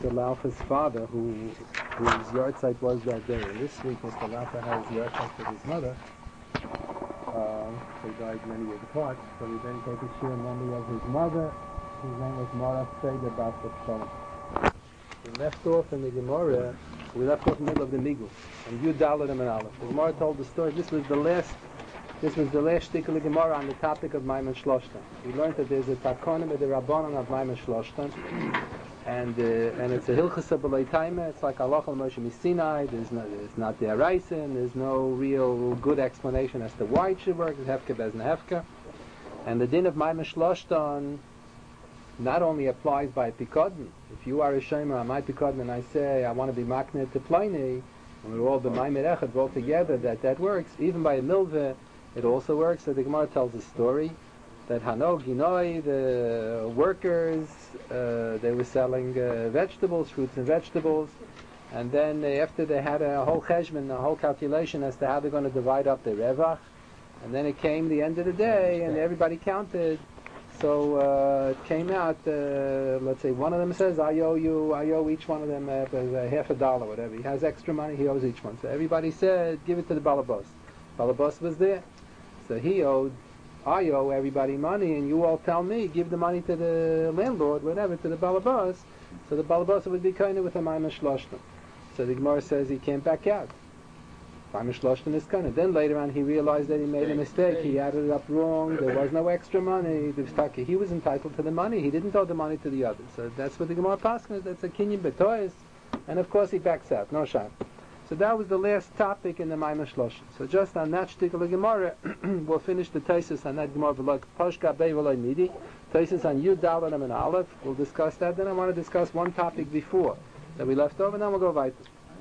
Mr. Laufer's father, whose yahrzeit was that day. And this week, Mr. Laufer has yahrzeit with his mother. They died many years apart. So we then take a share in memory of his mother, whose name was Mara Seder Bas Shalom. We left off in the Gemara. We left off in the middle of the Migul, and Yud Dalet and Aleph. The Gemara told the story. This was the last shtick of the Gemara on the topic of Maimon Shloshtan. We learned that there's a takonim of the Rabbanon of Maimon Shloshtan, and it's a hilchasa b'lei taima. It's like Allah al Moshe Sinai. It's not the Araisen. There's no real good explanation as to why it should work. It's hefka bezna hefka, and the din of Maimon Shloshtan not only applies by Pikodin. If you are a Shomer on my Pikodin and I say I want to be maknet to Pliny, and we're all the Maimed Echad, we're all together, that works. Even by a Milveh, it also works. So the Gemara tells a story that Hano Ginoi, the workers, they were selling vegetables, fruits and vegetables, and then after they had a whole cheshbon, a whole calculation as to how they're going to divide up their revach, and then it came the end of the day and everybody counted. So it came out, let's say one of them says, I owe each one of them $50, whatever. He has extra money, he owes each one. So everybody said, give it to the Balabos. Balabos was there. So I owe everybody money, and you all tell me, give the money to the landlord, whatever, to the Balabos. So the Balabos would be kind of with a Maimon Shloshtan. So the Gemara says he came back out. Maimon Shloshtan is kind of. Then later on he realized that he made a mistake. He added it up wrong. There was no extra money. He was entitled to the money. He didn't owe the money to the others. So that's what the Gemara passes. That's a kinyan betois. And of course he backs out. No shot. So that was the last topic in the Maimon Shloshtan. So just on that particular Gemara, we'll finish the Taisus on that Gemara. Poshka Bei V'Loi Midi. Taisus on Yud Dalet and Aleph. We'll discuss that. Then I want to discuss one topic before that we left over, and then we'll go weiter.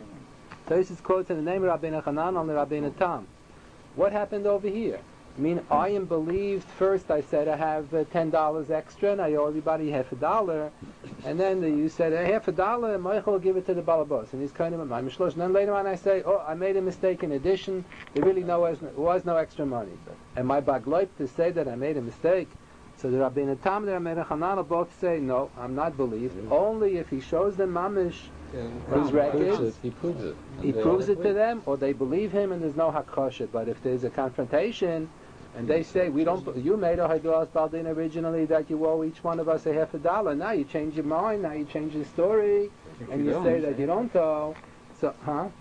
Taisus quotes in the name of Rabbeinu Hanan on the Rabbeinu Tam. What happened over here? I mean, I am believed. First I said I have $10 extra and I owe everybody $50, and then you said $50, and Michael will give it to the Balabos, and he's kind of my mishlosh. And then later on I say, I made a mistake in addition. There really was no extra money. Am I bagloip to say that I made a mistake? So the Rabbeinu Tam and the Rabbeinu Hanan will both say, no, I'm not believed. Only if he shows them mamish. His records, he proves it. He proves it to them, or they believe him, and there's no hakoshet. But if there's a confrontation, and they say, you made a Haiduas Baldin originally that you owe each one of us $50. Now you change your mind, now you change the story, and you say that you don't owe. So,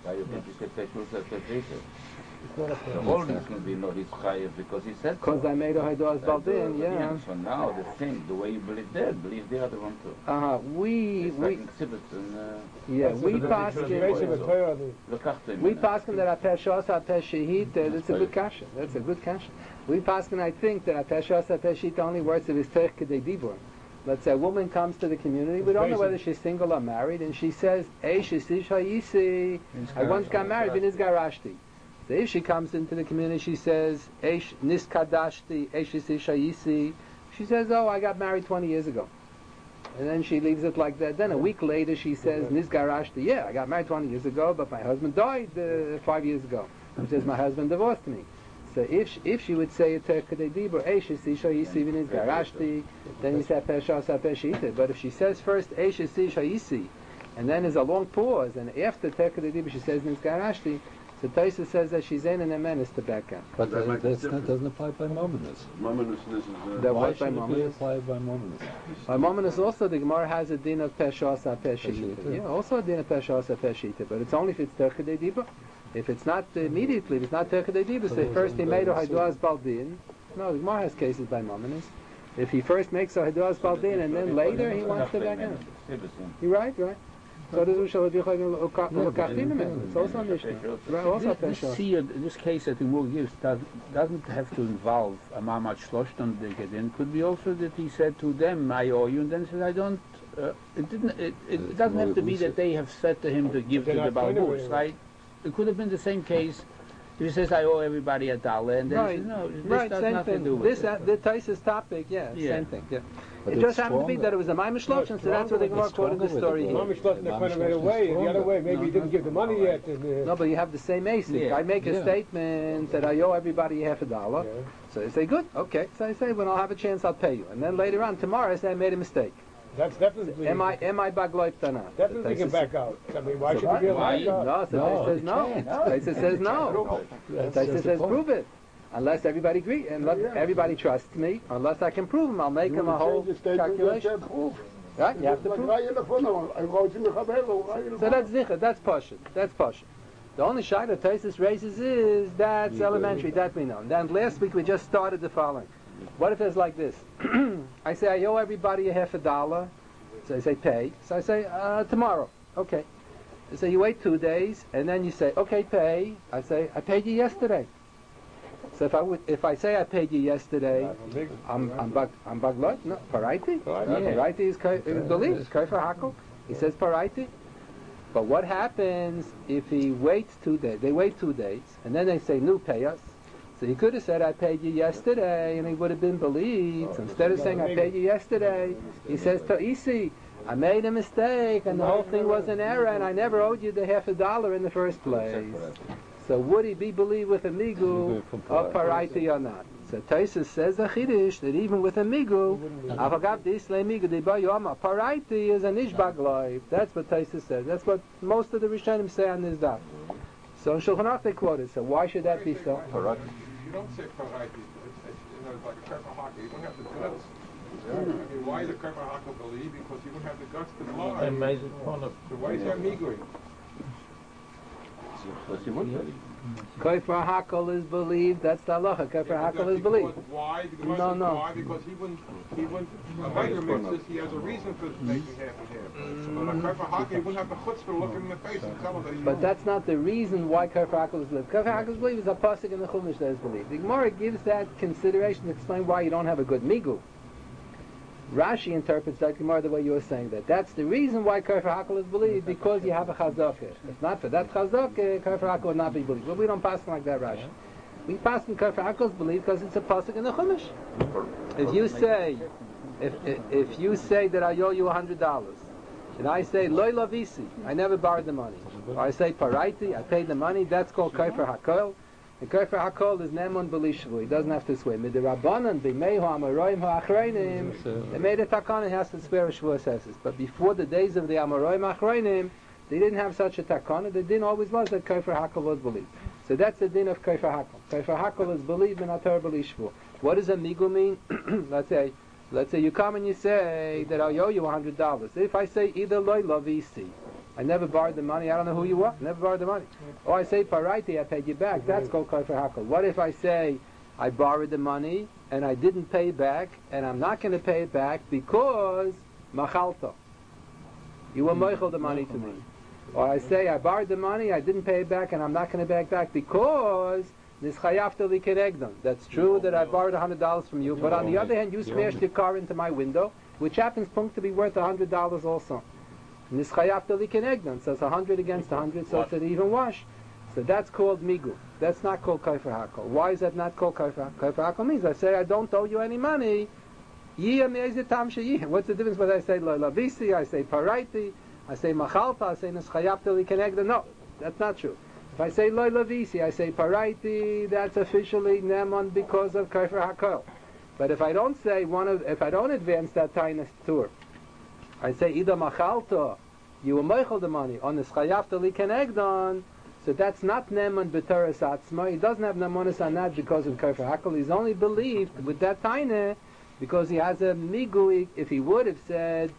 The whole reason we know he's chayiv because he said because I made a Haiduas Baldin, yeah. So now the way you believe that, believe the other one too. We paskin that Apeshos Apeshahit. That's a good kasha. That's a good kasha. We paskin, I think, that Apeshos Apeshahit only works if it's Tech Kedei Dibur. Let's say a woman comes to the community, we don't know whether she's single or married, and she says, I once got married, V'niz Garashti. So if she comes into the community, she says, Eish Niskadashti, Eish Ishayisi. She says, I got married 20 years ago. And then she leaves it like that. Then a week later she says, Nizgarashti, I got married 20 years ago, but my husband died 5 years ago. She says, my husband divorced me. So if she would say it to Kedibur, Eish Ishayisi V'nizgarashti, then you say Peshas Apeshita. But if she says first, Eish Ishayisi, and then there's a long pause, and after Kedibur she says Nizgarashti, so Taisa says that she's in and a menace to back out. But that doesn't apply by Mominus. Mominusness is... Why should it be applied by Mominus? By Mominus also, the Gemara has a din of Peshas HaPeshita. Yeah, also a din of Peshas HaPeshita, but it's only if it's Terchedei Diba. If it's not immediately, if it's not Terchedei Diba, so first he made a Haiduas Baldin. No, the Gemara has cases by Mominus. If he first makes a Haiduas Baldin and then later he wants to back out. You're right. So this case that the Gemara gives doesn't have to involve a Mamad Shloshtan Degedin. Could be also that he said to them, I owe you, and then said, I don't. It doesn't have to be that they have said to him to give to the Balbus, right? It could have been the same case. If he says, I owe everybody $1, and then he says, no, this does nothing to do with it. The Taisa's topic, same thing. Yeah. It just happened to be that it was a Maimon Shloshtan, so that's what the Gemara quoted the story here. Maimon Shloshtan, they kind of made away, the other way, maybe he didn't give the money yet. No, but you have the same ASIC. Yeah. I make a statement that I owe everybody $50. So they say, good, okay. So I say, when I'll have a chance, I'll pay you. And then later on, tomorrow, I say, I made a mistake. That's definitely. Am I bagloip or not? Definitely can back out. I mean, why should you be able to back out? No, so No, says no. you can't. Taisa says no. Taisa says prove it. Unless everybody agree, and everybody trusts me, unless I can prove them, I'll make them a whole calculation. Right? You have to prove. So that's zichah, that's pashut, that's pashut. The only shayla that Taisus raises is that's elementary, that we know. And then last week we just started the following. What if it's like this? I say I owe everybody $50. So I say pay. So I say tomorrow. Okay. So you wait 2 days, and then you say okay pay. I say I paid you yesterday. So if I say I paid you yesterday, I'm baglot? No, paraiti. Paraiti is belief. It's kaifa hakel. He says paraiti. But what happens if he waits 2 days? They wait 2 days, and then they say, "No, pay us." So he could have said, "I paid you yesterday," and he would have been believed. So instead of saying, "I paid you yesterday," he says, "Ta'isi, I made a mistake, and the whole thing was an error, and I never owed you the $50 in the first place." So would he be believed with a migu of paraiti or not? So Taisus says a chiddush that even with a migu, avagav disle migu debayoma paraiti is an ishbagloiv. That's what Taisus says. That's what most of the Rishonim say on this daf. So in Shulchan Aruch they quote it. So why should that be so? You don't say paraiti. It's like a karma haka. You don't have the guts. I mean, why the karma haka believe? Because you don't have the guts to lie. So why is that migui? Kaifer Hakel is believed. That's the halacha. Kaifer Hakel is believed. Why? No. Why? Because he wouldn't. A beggar mixes. He has a reason for making half and half. But a Kaifer Hakel, he wouldn't have the chutzpah to look him in the face and tell him that he. But that's not the reason why Kaifer Hakel is believed. Kaifer Hakel is believed is a pasuk in the Chumash that is believed. The Gemara gives that consideration to explain why you don't have a good migu. Rashi interprets that Gemara the way you were saying that. That's the reason why Kaifer Hakel is believed, because you have a chazakah. If not for that chazakah, Kaifer Hakel would not be believed. But we don't pass like that, Rashi. We pass in Kaifer Hakel is believed because it's a pasuk in the Chumash. If you say that I owe you $100, and I say loy lavisi, I never borrowed the money, or I say paraiti, I paid the money, that's called Kaifer Hakel. And Kaifer Hakol is Nemon Belishvu. He doesn't have to swear. Midirabanan, B'meihu, Amoroim, Ha'achreinim. They made a takana, he has to swear a Shavuos Esses. But before the days of the Amoroim, Ha'achreinim, they didn't have such a takana. The din always was that Kaifer Hakol was believed. So that's the din of Kaifer Hakol. Kaifer Hakol is believed in Atar Belishvu. What does a migu mean? Let's say you come and you say that I owe you $100. If I say either loy lavisi, I never borrowed the money, I don't know who you are, never borrowed the money. Or I say paraiti, I paid you back, that's called Kaifer Hakel. What if I say I borrowed the money and I didn't pay it back, and I'm not going to pay it back because machalta, you were moichel the money to me. Or I say I borrowed the money, I didn't pay it back, and I'm not going to pay it back because nischayafta li kenegdon. That's true that I borrowed $100 from you, but on the other hand, you smashed your car into my window, which happens to be worth $100 also. Nischayafta li kenegdon, so it's 100 against 100, so it's an even wash. So that's called migu. That's not called Kaifer Hakel. Why is that not called Kaifer Hakel? Kaifer Hakel means I say I don't owe you any money. What's the difference whether I say lo lavisi, I say paraiti, I say machalta, I say nischayafta li kenegdon? No, that's not true. If I say lo lavisi, I say paraiti, that's officially nemon because of Kaifer Hakel. But if I don't say if I don't advance that tainus tour, I say either machalta, you were meichel the money, on the schayafta li kenegdon, so that's not neman b'teres atzma. He doesn't have nemonis on that because of Kaifer Hakel. He's only believed with that tainah because he has a migu. If he would have said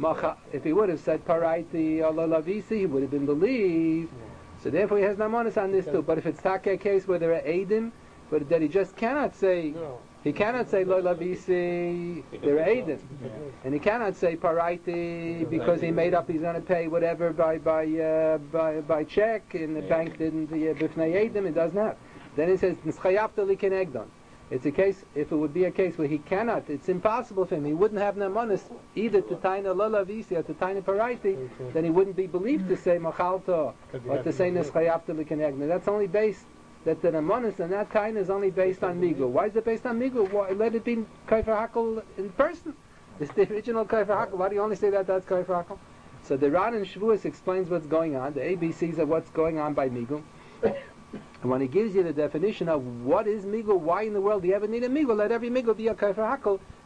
paraiti or lavisi, he would have been believed. So therefore he has nemonis on this too. But if it's take a case where there are edim, but that he just cannot say. He cannot say lo lavisi, they're Aiden. And he cannot say paraiti because he made up he's going to pay whatever by check and the bank didn't b'fnei Aiden, it doesn't have. Then he says nischayafta li kenegdon. It's a case, if it would be a case where he cannot, it's impossible for him, he wouldn't have nemonis either to taina lo lavisi or to taina paraiti, then he wouldn't be believed to say machalta or to say nischayafta li kenegdon. That's only based that the nemonis and that kind is only based on migu. Why is it based on migu? Why, let it be Kaifer Hakel in person. It's the original Kaifer Hakel. Why do you only say that's Kaifer Hakel? So the Ran in Shavuos explains what's going on, the ABCs of what's going on by migu. And when he gives you the definition of what is migu, why in the world do you ever need a migu? Let every migu be a Kaifer Hakel.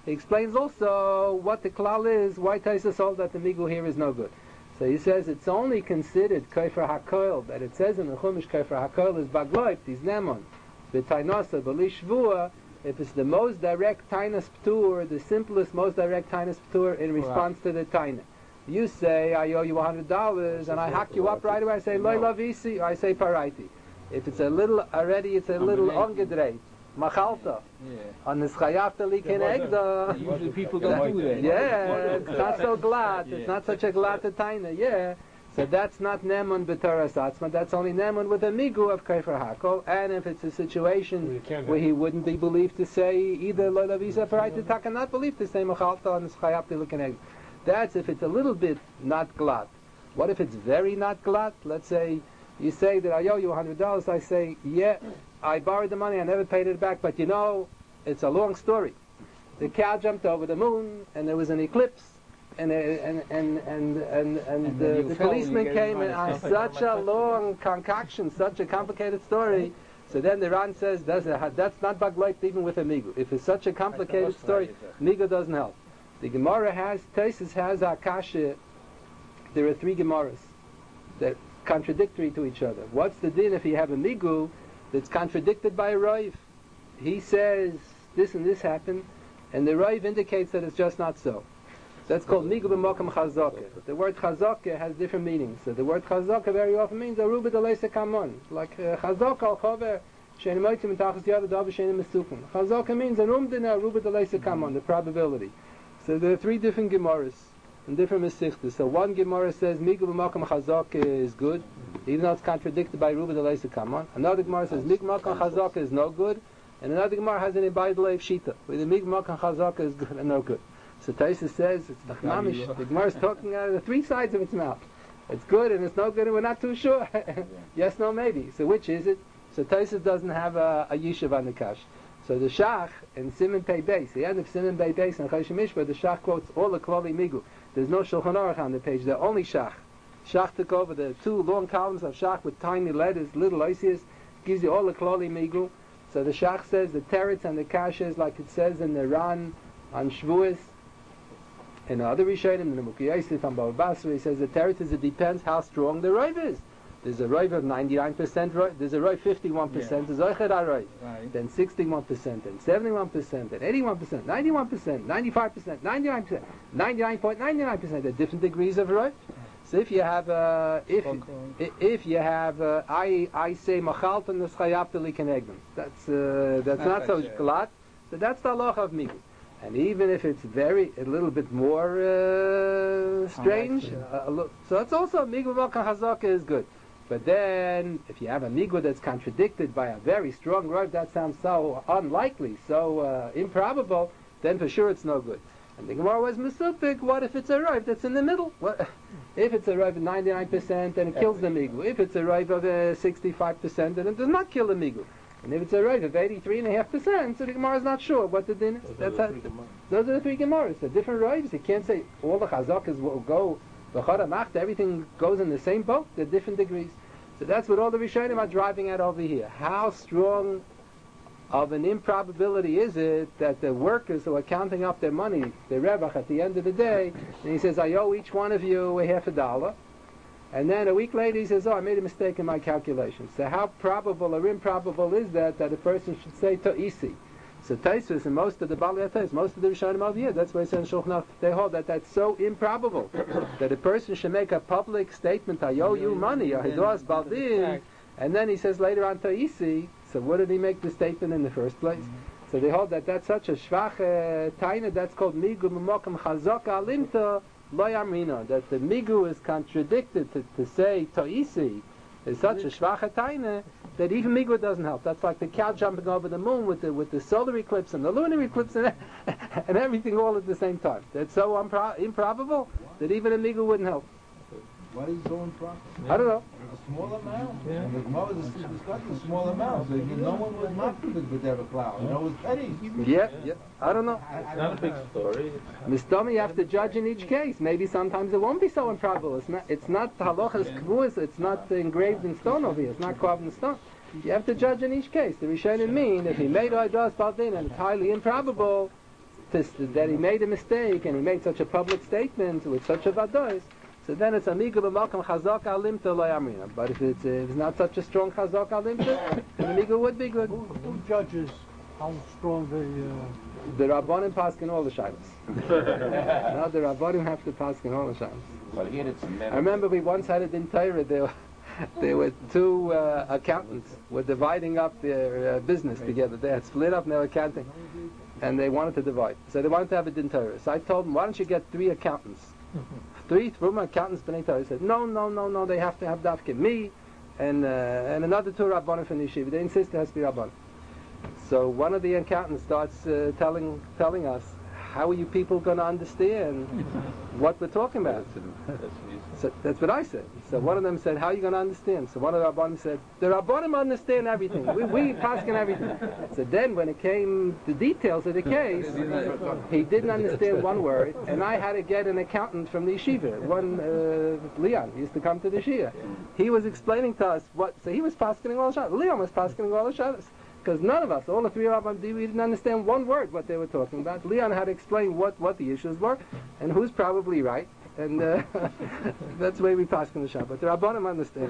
he explains also what the klal is, why Taisus holds that the migu here is no good. So he says it's only considered kaifer hakoil, that it says in the Chumash kaifer hakoil is bagloip, is nemon, v'tainasa v'lishvua, if it's the most direct tainas ptur, the simplest, most direct tainas ptur in response to the taina. You say, I owe you $100, and I hack you up right away, I say, loy lavisi, or I say paraiti. If it's a little, already it's a little ongedreit, machalta, on the schayafta liken egda. Usually people don't do that. Yeah, it's not so glad, it's not such a glad taina, yeah. So that's not nemun b'toras atzma, that's only nemun with a migu of kaifer hakol, and if it's a situation where he wouldn't be believed to say either loy lavisa paraiti, taka not believed to say machalta on the schayafta liken egda. That's if it's a little bit not glad. What if it's very not glad? Let's say you say that I owe you $100. I say, yeah, I borrowed the money, I never paid it back, but you know, it's a long story. The cow jumped over the moon, and there was an eclipse, and the policeman came, and such a long concoction, such a complicated story. So then the Ran says, that's not bagloit even with a migu. If it's such a complicated story, migu doesn't help. The Gemara has, Taisus has Akasha, there are 3 Gemaras that contradictory to each other. What's the din if you have a migu that's contradicted by a Rav? He says this and this happened, and the Rav indicates that it's just not so. That's called migu b'mokam chazaka. The word chazaka has different meanings. So the word chazaka very often means aruba d'leisa kamon. Like chazaka al chover she'en moitzim mitachas yada davar she'en mesukum. Chazaka means an umdina aruba d'leisa kamon, the probability. So there are 3 different Gemaras and different Mesichtas. So one Gemara says migu b'makam chazaka is good, even though it's contradicted by Ruba D'Leisa Kamon. Another Gemara says migu b'makam chazaka is no good, and another Gemara has an Ibai D'Leiv Shita, where the migu b'makam chazaka is good and no good. So Taisus says it's Nachmamish. The Gemara is talking out of the 3 sides of its mouth. It's good and it's no good, and we're not too sure. Yes, no, maybe. So which is it? So Taisus doesn't have a yishuv on the kash. So the Shach in Siman Pei Beis, the end of Siman Pei Beis in Choshen Mishpah, the Shach quotes all the Klali Migu. There's no Shulchan Aruch on the page, they're only Shach. Shach took over the 2 long columns of Shach with tiny letters, little oisias, gives you all the Klali Migu. So the Shach says the teretz and the kashas, like it says in the Ran on Shavuos, and other Rishonim, in the Mukhi Yosef on Bava Basra, he says the teretz is it depends how strong the Rav is. There's a Rav of 99% Rav, there's a Rav 51%, there's Oichet HaRav, then 61%, then 71%, then 81%, 91%, 95%, 99%, 99.99%. There are different degrees of Rav. So if you have, if you have, I say Machalt and the Schayaptali Kenegdim. That's not so glad. So that's the halacha of Migu. And even if it's a little bit more strange, so it's also Migu V'Malkan Chazaka is good. But then, if you have a migu that's contradicted by a very strong Rav, that sounds so unlikely, so improbable, then for sure it's no good. And the Gemara was Mesupik, what if it's a Rav that's in the middle? What? If it's a Rav of 99%, then it kills the migu. If it's a Rav of 65%, then it does not kill the migu. And if it's a Rav of 83.5%, so the Gemara is not sure what the din is. Those are the 3 Gemaras. They're different Ravs. You can't say all the Chazakas will go everything goes in the same boat. They're different degrees. So that's what all the Rishonim are driving at over here. How strong of an improbability is it that the workers who are counting up their money, the Rebbe at the end of the day, and he says, I owe each one of you $50, and then a week later he says, I made a mistake in my calculations. So how probable or improbable is that a person should say Ta'isi? So Taisus and most of the Bali Atayis, most of the Rishonim over here, that's why it's in Shulchan Aruch, they hold that that's so improbable that a person should make a public statement, I owe you money, or Hidoas Baldin, and then he says later on Ta'isi, so what did he make the statement in the first place? So they hold that that's such a shvach taina, that's called migu b'mokam chazaka alimta lo yamrina, that the migu is contradicted to say Ta'isi is such a shvach taina that even migu doesn't help. That's like the cow jumping over the moon with the solar eclipse and the lunar eclipse and everything all at the same time. That's so improbable that even a migu wouldn't help. Why is it so improper? I don't know. A small amount. Yeah. And the Gemara is discussing a small amount. So no one would not predict with every cloud. You know, it's pennies. Yeah. I don't know. It's not a big story. Mistami, you have to judge in each case. Maybe sometimes it won't be so improbable. It's not halachas kvuas. It's not engraved in stone over here. It's not carved in stone. You have to judge in each case. The Rishonim mean if he made Oidas Baldin and it's highly improbable, that he made a mistake and he made such a public statement with such a vadois, so then it's amiga b'malkam chazak alimta lo yamrina. But if it's not such a strong chazak alimta, then amiga would be good. Who judges how strong The Rabbanim paskin all the shilas. Now the Rabbanim have to paskin all the shilas. Well, here it's I remember we once had it in Torah. There were two accountants were dividing up their business together. They had split up their accounting, and they wanted to divide. So they wanted to have it in Torah. So I told them, why don't you get 3 accountants? 3 accountants b'nei Torah. He said, no, they have to have dafke. Me and another 2 Rabbanim from the yeshiva. They insist it has to be Rabbanim. So one of the accountants starts telling us, how are you people going to understand what we're talking about? So that's what I said. So one of them said, how are you going to understand? So one of the Rabbanim said, the Rabbanim understand everything. We paskin everything. So then when it came the details of the case, he didn't understand one word, and I had to get an accountant from the yeshiva. Leon, he used to come to the yeshiva. He was explaining to us so he was paskin all the shabbos. Leon was paskin all the shabbos. Because none of us, all the 3 of us, we didn't understand one word what they were talking about. Leon had to explain what the issues were, and who's probably right. And that's the way we pass in the Shabbat. But the Rabbanim understand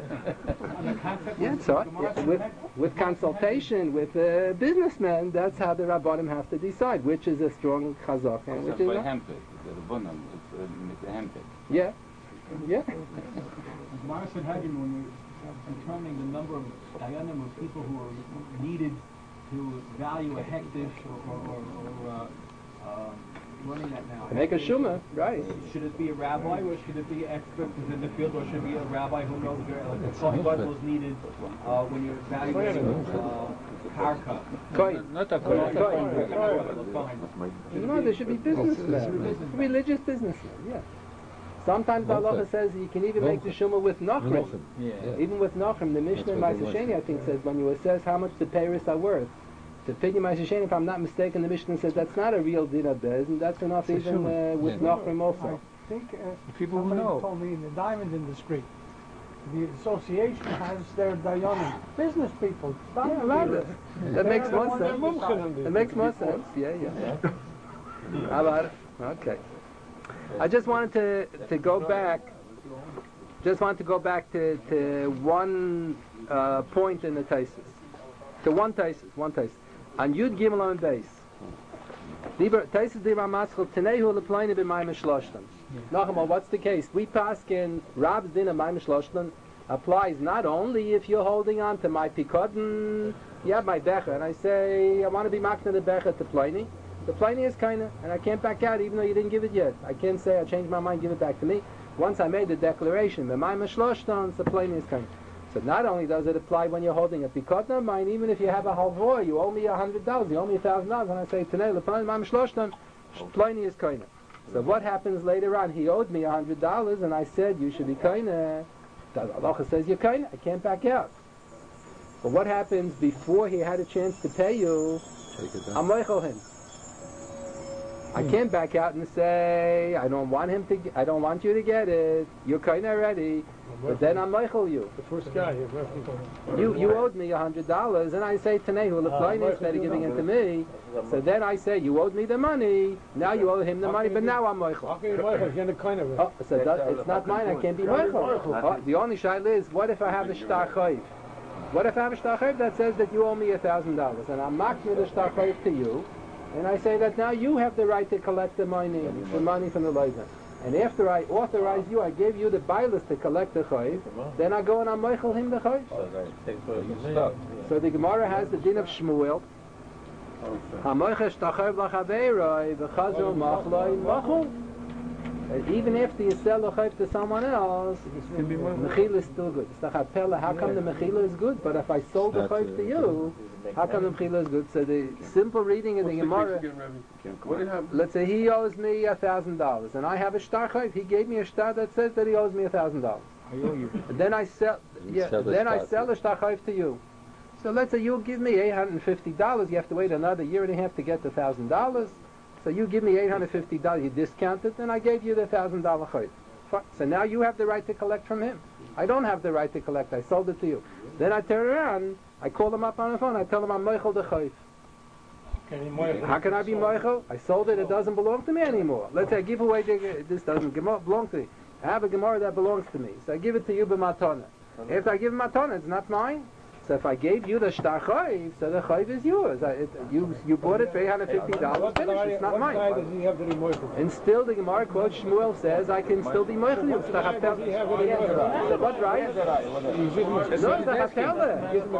everything. With consultation with businessmen, that's how the Rabbanim have to decide which is a strong chazak and which is not. Yeah. Mara said Hagin, when we're determining the number of dayanim of people who are needed to value a hektish or running that now. Make a shumah, right. Should it be a rabbi or should it be an expert who's in the field, or should it be a rabbi who knows like the Kohen Gadol is needed when you're evaluating karka? Not a Kohen. No, there should be businessmen. Religious businessmen, yeah. Sometimes the halacha says you can even make the shumah with nachrim. Even with nachrim, the Mishnah in Ma'aseh Sheni, I think, says when you assess how much the peiros are worth. To opinion Ma'aseh Sheni, if I'm not mistaken, the Mishnah says that's not a real din of bez, and that's enough even with nachrim also. I think people who know told me in the diamond industry, the association has their dayanim, business people. That makes more sense. That makes more sense. Yeah. How about it? Okay. I just wanted to go back. Just wanted to go back to one point in the Taisus. To one Taisus. On Yud Gimel on base. Taisus Dibra Maschel Tenehu Lepleine b'Mayim Shloshtan. Nachmal, what's the case? We paskin Rab's din of Mayim Shloshtan applies not only if you're holding on to my pikodin, you have my becher, and I say I want to be makna the becher to Pliny. The Pliny is kinda, and I can't back out even though you didn't give it yet. I can't say I changed my mind, give it back to me. Once I made the declaration, the Mayim Shloshtan, the Pliny is kinda. So not only does it apply when you're holding a pikotna mine, even if you have a halvor, you owe me $100, you owe me $1,000, and I say Tanei Leplein Mayim Shloshtan, Pliny is kinda. So what happens later on? He owed me $100, and I said you should be kinda. The halacha says you're kinda. I can't back out. But what happens before he had a chance to pay you? I'm meichel him. I can't back out and say I don't want you to get it. You're kinda already. But then I'm meichel you. The first guy. You owed me $100, and I say Tanehu Leplein instead of giving it to me. So then I say you owed me the money. Now you owe him the money, but now I'm meichel. So it's not mine. I can't be meichel. The only shaila is, what if I have a shtar chayiv? What if I have a shtar chayiv that says that you owe me $1,000, and I'm makna the shtar chayiv to you, and I say that now you have the right to collect the money from the leider. And after I authorize you, I gave you the bailus to collect the chayiv, then I go and I meichel him the chayiv. So the Gemara has the din of Shmuel. Even after you sell the chayiv to someone else, mechila is still good. It's how come the mechila is good? But if I sold the chayiv to you, how come the mechila is good? So the simple reading of the Gemara, let's say he owes me $1,000, and I have a shtar chayiv. He gave me a shtar that says that he owes me $1,000. Then I sell the shtar chayiv to you. So let's say you give me $850. You have to wait another year and a half to get the $1,000. So you give me $850. You discount it, and I gave you the $1,000 chayiv. So now you have the right to collect from him. I don't have the right to collect. I sold it to you. Then I turn around. I call him up on the phone. I tell him I'm meichel the chayiv. How can I be moichel? I sold it, it doesn't belong to me anymore. Let's say I give away this doesn't belong to me. I have a Gemara that belongs to me, so I give it to you b'matana. After I give matana, it's not mine. So if I gave you the shtar chayiv, so the chayiv is yours. You bought it for $850. Finish, it's not mine. And still, the Gemara quote Shmuel says, I can still be moichel you. So what right? No, it's the hatela.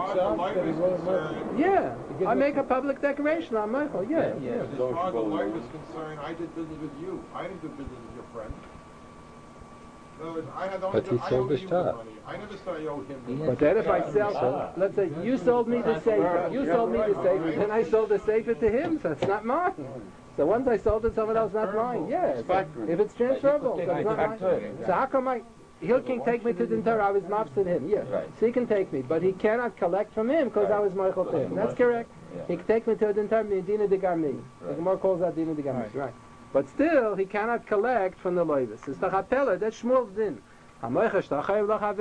Yeah, I make a public declaration. I'm moichel. Yeah. As far as the wife is concerned, I did business with you. I didn't do business with your friend. In other words, I had only But he sold the shtar. I never said I owed him. But then if I sell, let's say you sold me the sefer, then I sold the sefer to him, so it's not mine. So once I sold it to someone else, not mine. Yeah, if it's transferable, so it's not mine. So how come he can take me to the Torah? I was mafsid him, yeah. So he can take me, but he cannot collect from him because I was moichel to him. That's correct. He can take me to the Torah, Dina de Garmi. The Gemara calls that Dina de Garmi, right? But still, he cannot collect from the loivis. It's the chapela, that's Shmuel's din. After I sell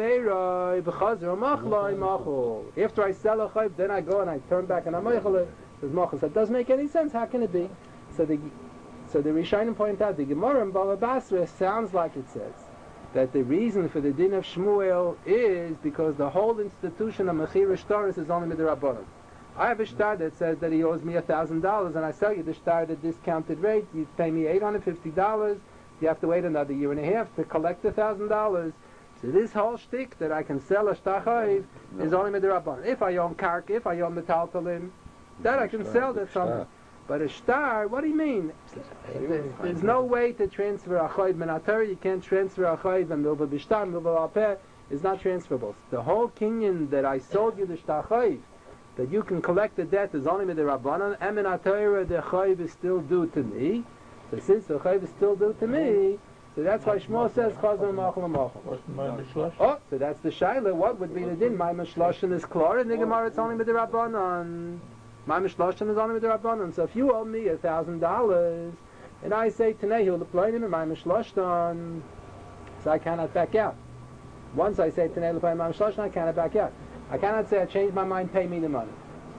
a chayv, then I go and I turn back and I'm moichel. Says machal. That doesn't make any sense. How can it be? So the Rishonim point out the Gemara in Baba Basra sounds like it says that the reason for the din of Shmuel is because the whole institution of Mechira Shtaris is only midrabanan. I have a shtar that says that he owes me $1,000 and I sell you the shtar at a discounted rate. You pay me $850. You have to wait another year and a half to collect the $1,000. So this whole shtick that I can sell a shtar chayiv is only midrabanan. If I own kark, if I own metaltalim, that I can sell that something. But a shtar, what do you mean? There's no way to transfer a chayiv minatar. You can't transfer a chayiv and milva b'shtar, milva alpeh is not transferable. The whole kinyan that I sold you the shtar chayiv, that you can collect the debt is only midrabanan. And minatar, the chayiv is still due to me. So since the chayiv is still due to me, so that's why Shmuel says chazar machal machal. Oh, so that's the shaila. What would be the din? My mishloshin is klar, and the Gemara it's only midrabanan. My mishloshin is only midrabanan. So if you owe me $1,000, and I say today he'll apply him in my mishloshin, so I cannot back out. Once I say today he'll apply my mishloshin, I cannot back out. I cannot say I changed my mind, pay me the money.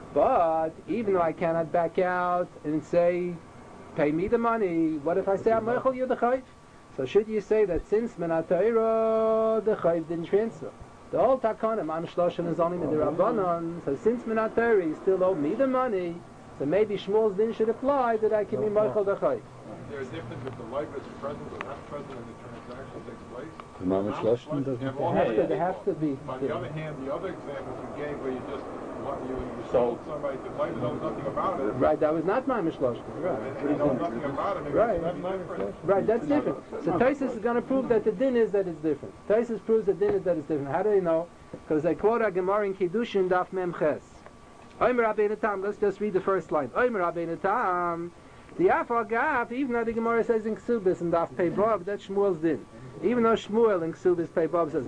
But even though I cannot back out and say pay me the money, what if I say I'm moichel you the chayv? So should you say that since Menatayra the chayv didn't transfer? The whole takana, my mishloshin is only midrabanan. So since Menatayra you still owe me the money, so maybe Shmuel's din should apply that I can be moichel the chayv. Is there a difference if the life is present or not present and the transaction takes place? The Mamishloshim doesn't They have to be. On the other hand, the other example you gave where you just you sold somebody to life and knows nothing about it. Right, that was not my mishloshin. Right. And he knows nothing about it. Right. Right, that's different. So Taisus is going to prove that the din is that it's different. Taisus proves the din is that it's different. How do they know? Because they quote a Gemara in Kiddushin Daf Mem Ches. Omer Rabbeinu Tam. Let's just read the first line. Omer Rabbeinu Tam. The Afar Gaf, even though the Gemara says in Ksubis and Daf Pei Vav, that's Shmuel's din. Even though Shmuel in Ksubis Pei Vav says,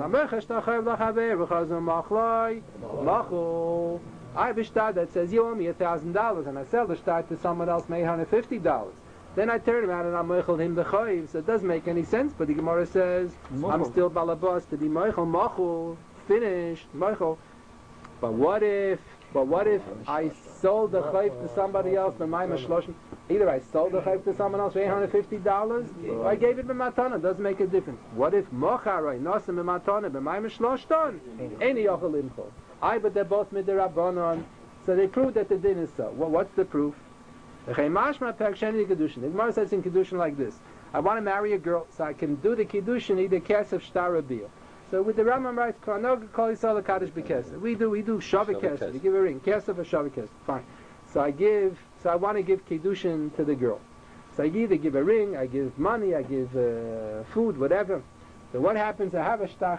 I have a shtar that says you owe me $1,000 and I sell the shtar to someone else for $850. Then I turn around and I'm moichel him the chayiv. So it doesn't make any sense. But the Gemara says I'm still balabas to be moichel machul, finished moichel. But what if I sold the chayiv to somebody else for my mishloshim? Either I sold the chayiv to someone else for $850, or I gave it b'matana. Doesn't make a difference. What if mocharay nosim b'matana b'may mishloshton? Any yochel imchol. But they're both midrabanan, so they prove that the din is so. Well, what's the proof? The Gemara says in Kiddushin like this: I want to marry a girl, so I can do the Kiddushin either kesef shtar or bil. So with the Rambam writes, "Kanoga kol yisrael kaddish b'kesef." We do shavik kesef. We give a ring, kesef or shavik kesef. Fine. So I want to give Kiddushin to the girl. So I either give a ring, I give money, I give food, whatever. So what happens? I have a shtar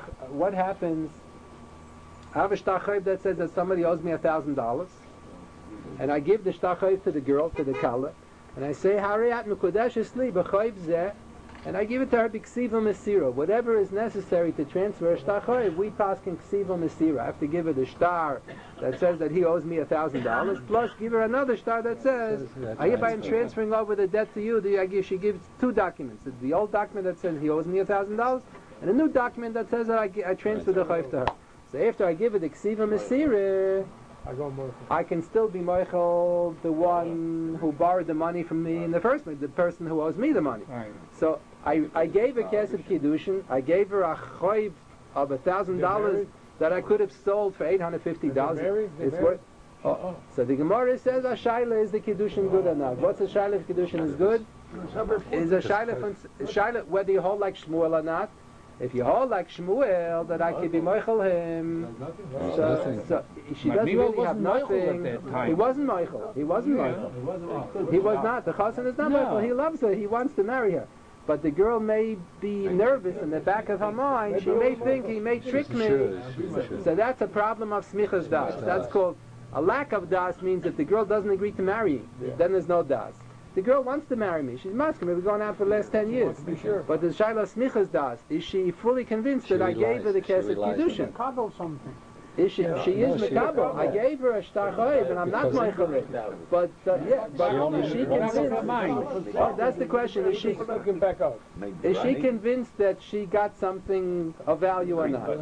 chayiv that says that somebody owes me $1,000, and I give the shtar chayiv to the girl, to the kala, and I say Hariyat Mekudesh Esli b'chayiv zeh, and I give it to her b'ksiva mesira. Whatever is necessary to transfer a shtar chayiv, we pass in ksiva mesira. I have to give her the shtar that says that he owes me $1,000, plus give her another shtar that says I hereby am transferring over the debt to you. She gives two documents: the old document that says he owes me $1,000, and a new document that says that I transfer the chayiv to her. So after I give it the ksiva mesira, I go more. I can still be moichel the one who borrowed the money from me in the first place, the person who owes me the money. Right. So I gave a kesef kiddushin. I gave her a choiv of $1,000 that I could have sold for $850. It's worth. Oh. So the Gemara says, a shaila is the kiddushin good or not? What's a shaila if kiddushin is good? Is a shaila whether you hold like Shmuel or not. If you hold like Shmuel, that I could be moichel him. So she doesn't really have nothing. He wasn't moichel. He wasn't moichel. He was not. The chassan is not moichel. He loves her. He wants to marry her. But the girl may be nervous in the back of her mind. She may think he may trick me. So that's a problem of smichas das. That's called a lack of das. Means that the girl doesn't agree to marry you. Then there's no das. The girl wants to marry me. She's masking me. We're going out for the last 10 years. But the Shaila Smichas das. Is she fully convinced that I gave her the Kesef Kiddushin? Is she is Mekabel. I gave her a Shtar Chayiv and I'm not Moichel. But is she convinced? Oh, that's the question. Is she convinced that she got something of value or not?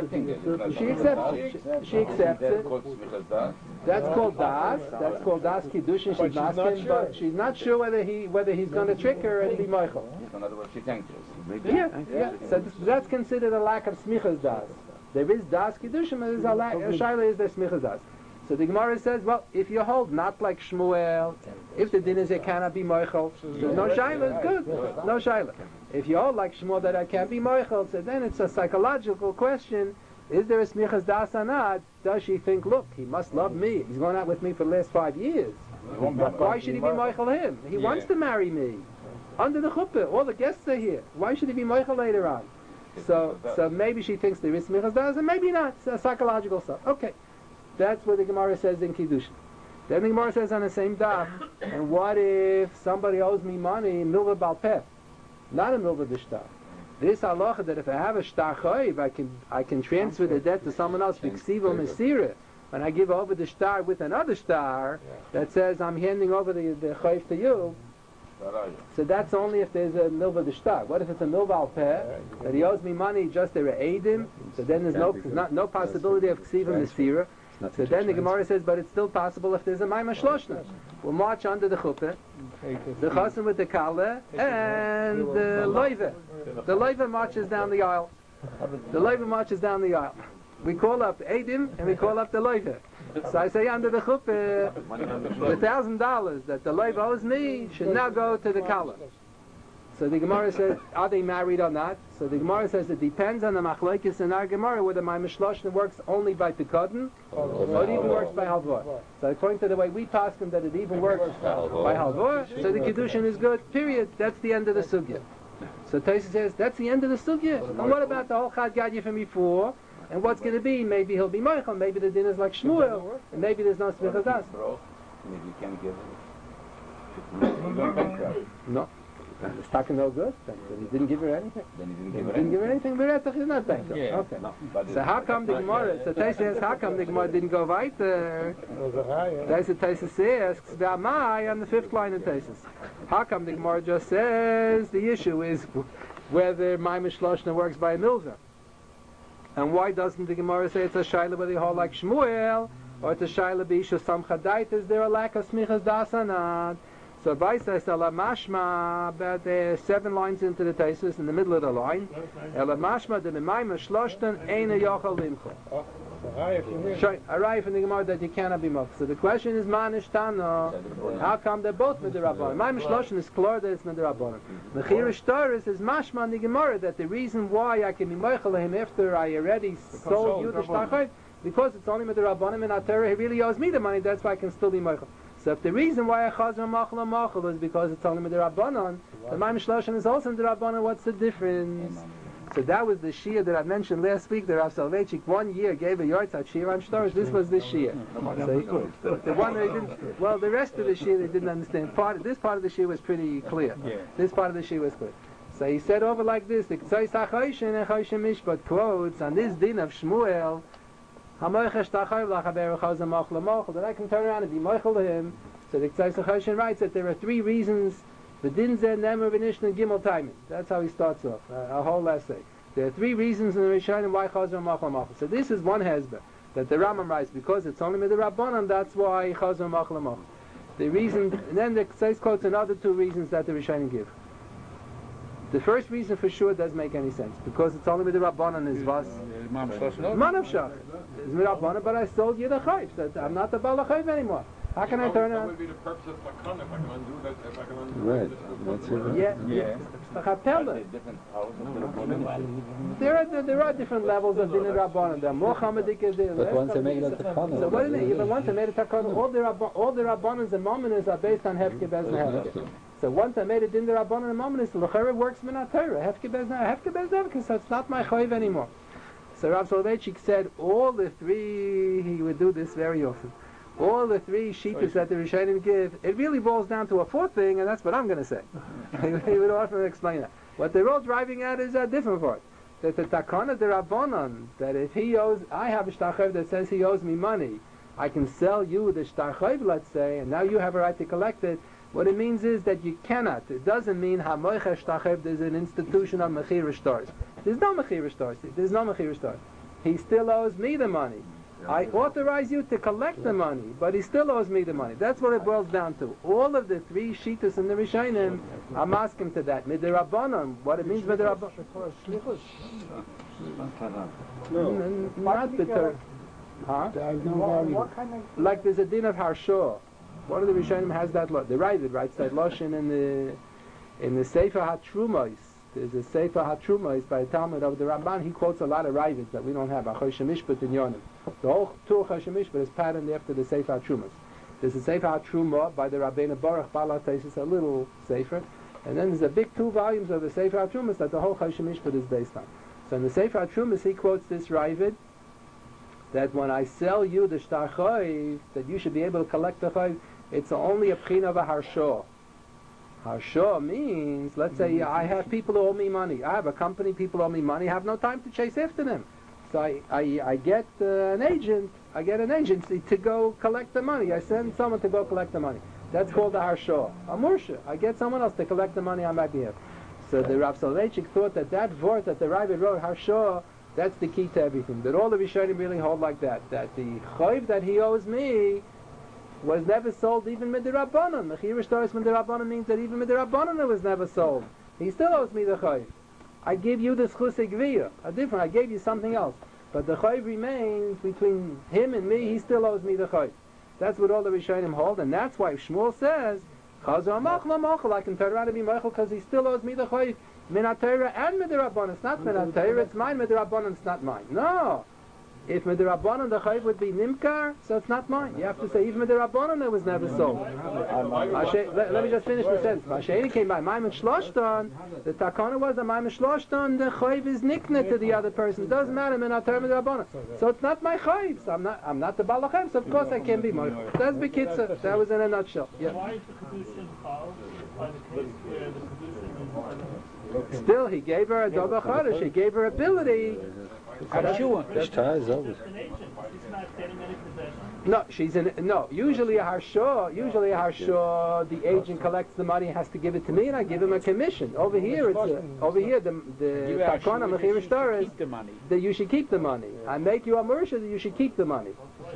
She accepts it. She accepts it. That's called das. That's called das Kiddushin. She's masking, but she's not sure whether he's going to trick her and be Moichel. In other words, she's anxious. Yeah. So that's considered a lack of smichas das. There is das kiddushin, but there's a lack. Shaila is there smichas das. So the Gemara says, well, if you hold not like Shmuel, if the din is it cannot be moichel, no shaila is good. No shaila. If you hold like Shmuel that I can't be moichel, so then it's a psychological question. Is there a smichas das or not? Does she think, look, he must love me. He's going out with me for the last 5 years. Why should he be moichel him? He wants to marry me. Under the chuppah, all the guests are here. Why should he be moichel later on? So maybe she thinks there is smichas das, and maybe not. It's psychological stuff. Okay, that's what the Gemara says in Kiddushin. Then the Gemara says on the same daf, and what if somebody owes me money, milva balpeh, not a milva b'shtar? This halacha that if I have a shtar chayiv, I can transfer the debt to someone else, b'ksiva mesira, and I give over the shtar with another shtar that says I'm handing over the chayiv to you. So that's only if there's a milva d'shtar. What if it's a milva al peh, that he owes me money just to aid him, so then there's no possibility of ksiva mesira. So then the Gemara says, but it's still possible if there's a maimah shloshna. We'll march under the chuppah, the chassan with the kala, and the loiva. The loiva marches down the aisle. The loiva marches down the aisle. We call up Eidim and we call up the loiva. So I say under the chuppah, the $1,000 that the loiva owes me should now go to the kala. So the Gemara says, are they married or not? So the Gemara says it depends on the machlokes in our Gemara whether my mishloshna works only by pikadon or it even works by halvor. So according to the way we pass them that it even works by halvor, so the kiddushin is good. Period. That's the end of the sugya. So Taisa says that's the end of the sugya. And what about the whole chad gadya from before? And what's going to be? Maybe he'll be Michael. Maybe the din is like Shmuel, and maybe there's no smichas das. Maybe you can't give it. No. It's talking no good. Then he didn't give her anything. Then he He didn't give her anything. But he's not bankrupt. Okay. So how come the Gemara? So Taisa says, how come the Gemara didn't go weiter? Taisa asks, "V'amai" on the 5th line of Taisa. How come the Gemara just says the issue is whether Maimah Shloshna works by a milva? And why doesn't the Gemara say it's a shaila whether you hold like Shmuel, or it's a shaila b'isha samchadait? Is there a lack of smichas das or not? So Vaisa says Ela mashma, about 7 lines into the Taisus, in the middle of the line. Ela mashma de Maimah Shloshtan eina yochal limcha. Arayah from the Gemara that you cannot be mock. So the question is manish tano. How come they're both midrabanan? Maimah Shloshtan is clear that it's midrabanan. Mechira shtaris is mashma in the Gemara that the reason why I can be moichel him after I already sold you the shtachayt, because it's only midrabanan in Atera. He really owes me the money. That's why I can still be moichel. So if the reason why I chazar machal is because it's only midrabanan, the Maimah Shloshtan is also midrabanan. What's the difference? So that was the shia that I mentioned last week. The Rav Soloveitchik 1 year gave a yortzat shia on shtaris. This was the shia. So the one they didn't. Well, the rest of the shia they didn't understand. This part of the shia was pretty clear. This part of the shia was clear. So he said over like this: the K'tzais HaChayshin and Chayshin Mishpat quotes on this din of Shmuel. That I can turn around and be moichel to him. So the K'tzais HaChayshin writes that there are 3 reasons. V'dinzeh nemer v'nishna gimel timing. That's how he starts off a whole essay. There are 3 reasons in the Rishonim why Chazar Machal Machal. So this is one hezber. That the Rambam writes, because it's only midrabanan, that's why Chazar Mach Lamach. The reason, and then the Ksais quotes another two reasons that the Rishonim give. The first reason for sure doesn't make any sense, because it's only midrabanan is was. Manav Shach. It's midrabanan, but I sold you the chayv. That I'm not the Baal chayv anymore. How can I turn That around? would be the purpose of Takana, if I can undo that, if I can undo Right, that. that's it. Yeah. There are different levels of din rabbanon. There are more Chamadik there. But once they make it a takana. So what do you mean? Even once I made a takana, all the rabbanons and mominers are based on hefke bez hefke. So once I made a din rabbanon and mominers, the lechera works minat Torah. Hefke bez hefke, so it's not my chayv anymore. So Rav Soloveitchik said all the three. He would do this very often. All the three shittas that the Rishonim give, it really boils down to a fourth thing, and that's what I'm going to say. He would often explain that. What they're all driving at is a different part. That the takana de rabbanon, that if he owes, I have a shtarchev that says he owes me money, I can sell you the shtarchev, let's say, and now you have a right to collect it. What it means is that you cannot. It doesn't mean hamoicha shtarchev. There's an institution of mechira stars. There's no mechira stars. There's no mechira stars. He still owes me the money. I authorize you to collect the money, but he still owes me the money. That's what it boils down to. All of the three shittas in the Rishonim, I'm asking to that. Midrabanan, what it means midrabanan. Not bitter. Huh? Like there's a din of Harshah. One of the Rishonim has that law. The Ravid writes that lashon in the Sefer HaTrumos. There's a Sefer HaTrumos by a Talmud of the Ramban. He quotes a lot of Ravids that we don't have. Achoy Shemishpat in Yonim. The whole Tur Chashemishpat is patterned after the Sefer HaTrumos. There's a Sefer HaTrumah by the Rabbeinu Baruch Balatais. It's a little Sefer. And then there's a big 2 volumes of the Sefer HaTrumos that the whole Chashemishpat is based on. So in the Sefer HaTrumos he quotes this Ravid that when I sell you the Shtar Choiv, that you should be able to collect the Choiv, it's only a pchin of a Harshah. Harshah means, let's say I have people who owe me money. I have a company, people owe me money, I have no time to chase after them. So I get an agent, I get an agency to go collect the money. I send someone to go collect the money. That's called a Harshah. A Mursha. I get someone else to collect the money on my behalf. So the Rav Soloveitchik thought that verse that the Ravid wrote, Harshah, that's the key to everything. That all the Rishonim really hold like that. That the chayv that he owes me was never sold even midrabanan. Mechira shtaris midrabanan means that even midrabanan it was never sold. He still owes me the chayv. I give you the schusig gviyah, a different. I gave you something else, but the chayv remains between him and me. He still owes me the chayv. That's what all the Rishonim hold, and that's why Shmuel says, "Chazar machla machal." I can turn around and be machal because he still owes me the chayv. Minat Torah and midrabanan. It's not minat Torah. It's mine. Midrabanan. It's not mine. No. If midrabanan the chayv would be nimkar, so it's not mine. You have to say even midrabanan it was never sold. Let me just finish the sentence. Masheini came by Maimon Shloshton. The takana was a Maimon Shloshton. The chayv is nikna to the other person. It doesn't matter. Minat Torah midrabanan. So it's not my chayv. So I'm not the balachem. So of course I can be my. That's bekitza. That was in a nutshell. Yeah. Why is the kedushin followed by the case where the kedushin is? Still, he gave her a double chodesh. He gave her ability. Shtar is over. No, she's in. No, usually a harshah. The agent collects the money, has to give it to me, and I give him a commission. Over here, the takana mechira shtaris. That you should keep the money. I make you a mursha that you should keep the money.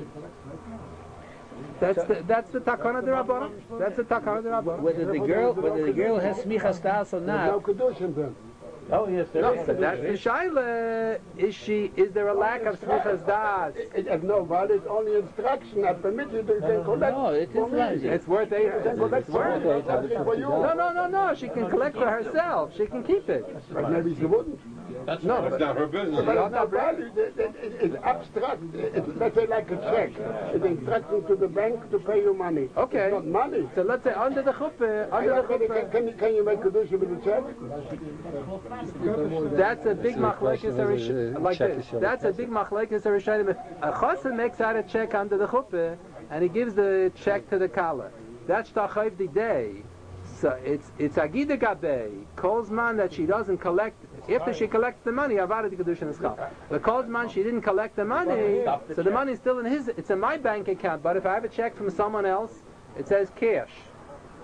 That's the takana de rabbanon. That's the takana de rabbanon. Whether the girl has smichas das or not. No kedushin then. Oh yes, there is. So that's the shaila. Is there a lack of smichas das? No, but it's only instruction. I permit you to collect. No, it is right. It's worth 800. It's worth 800. No. She can collect for herself. She can keep it. But maybe she wouldn't. That's not her business. But it's not value. It's abstract. It's let's say like a check. It's instructing to the bank to pay you money. Okay. It's not money. So let's say under the chuppah. Can you make kedusha with a check? That's a big machlekes like this. That's a big machlekes Rishonim. A chassan makes out a check under the chuppah and he gives the check to the kala. That's tachayv the day. So it's agida gabei. Calls man that she doesn't collect. After she collects the money, avada kedushin is chal. But calls man she didn't collect the money, so the money's still in his. It's in my bank account. But if I have a check from someone else, it says cash.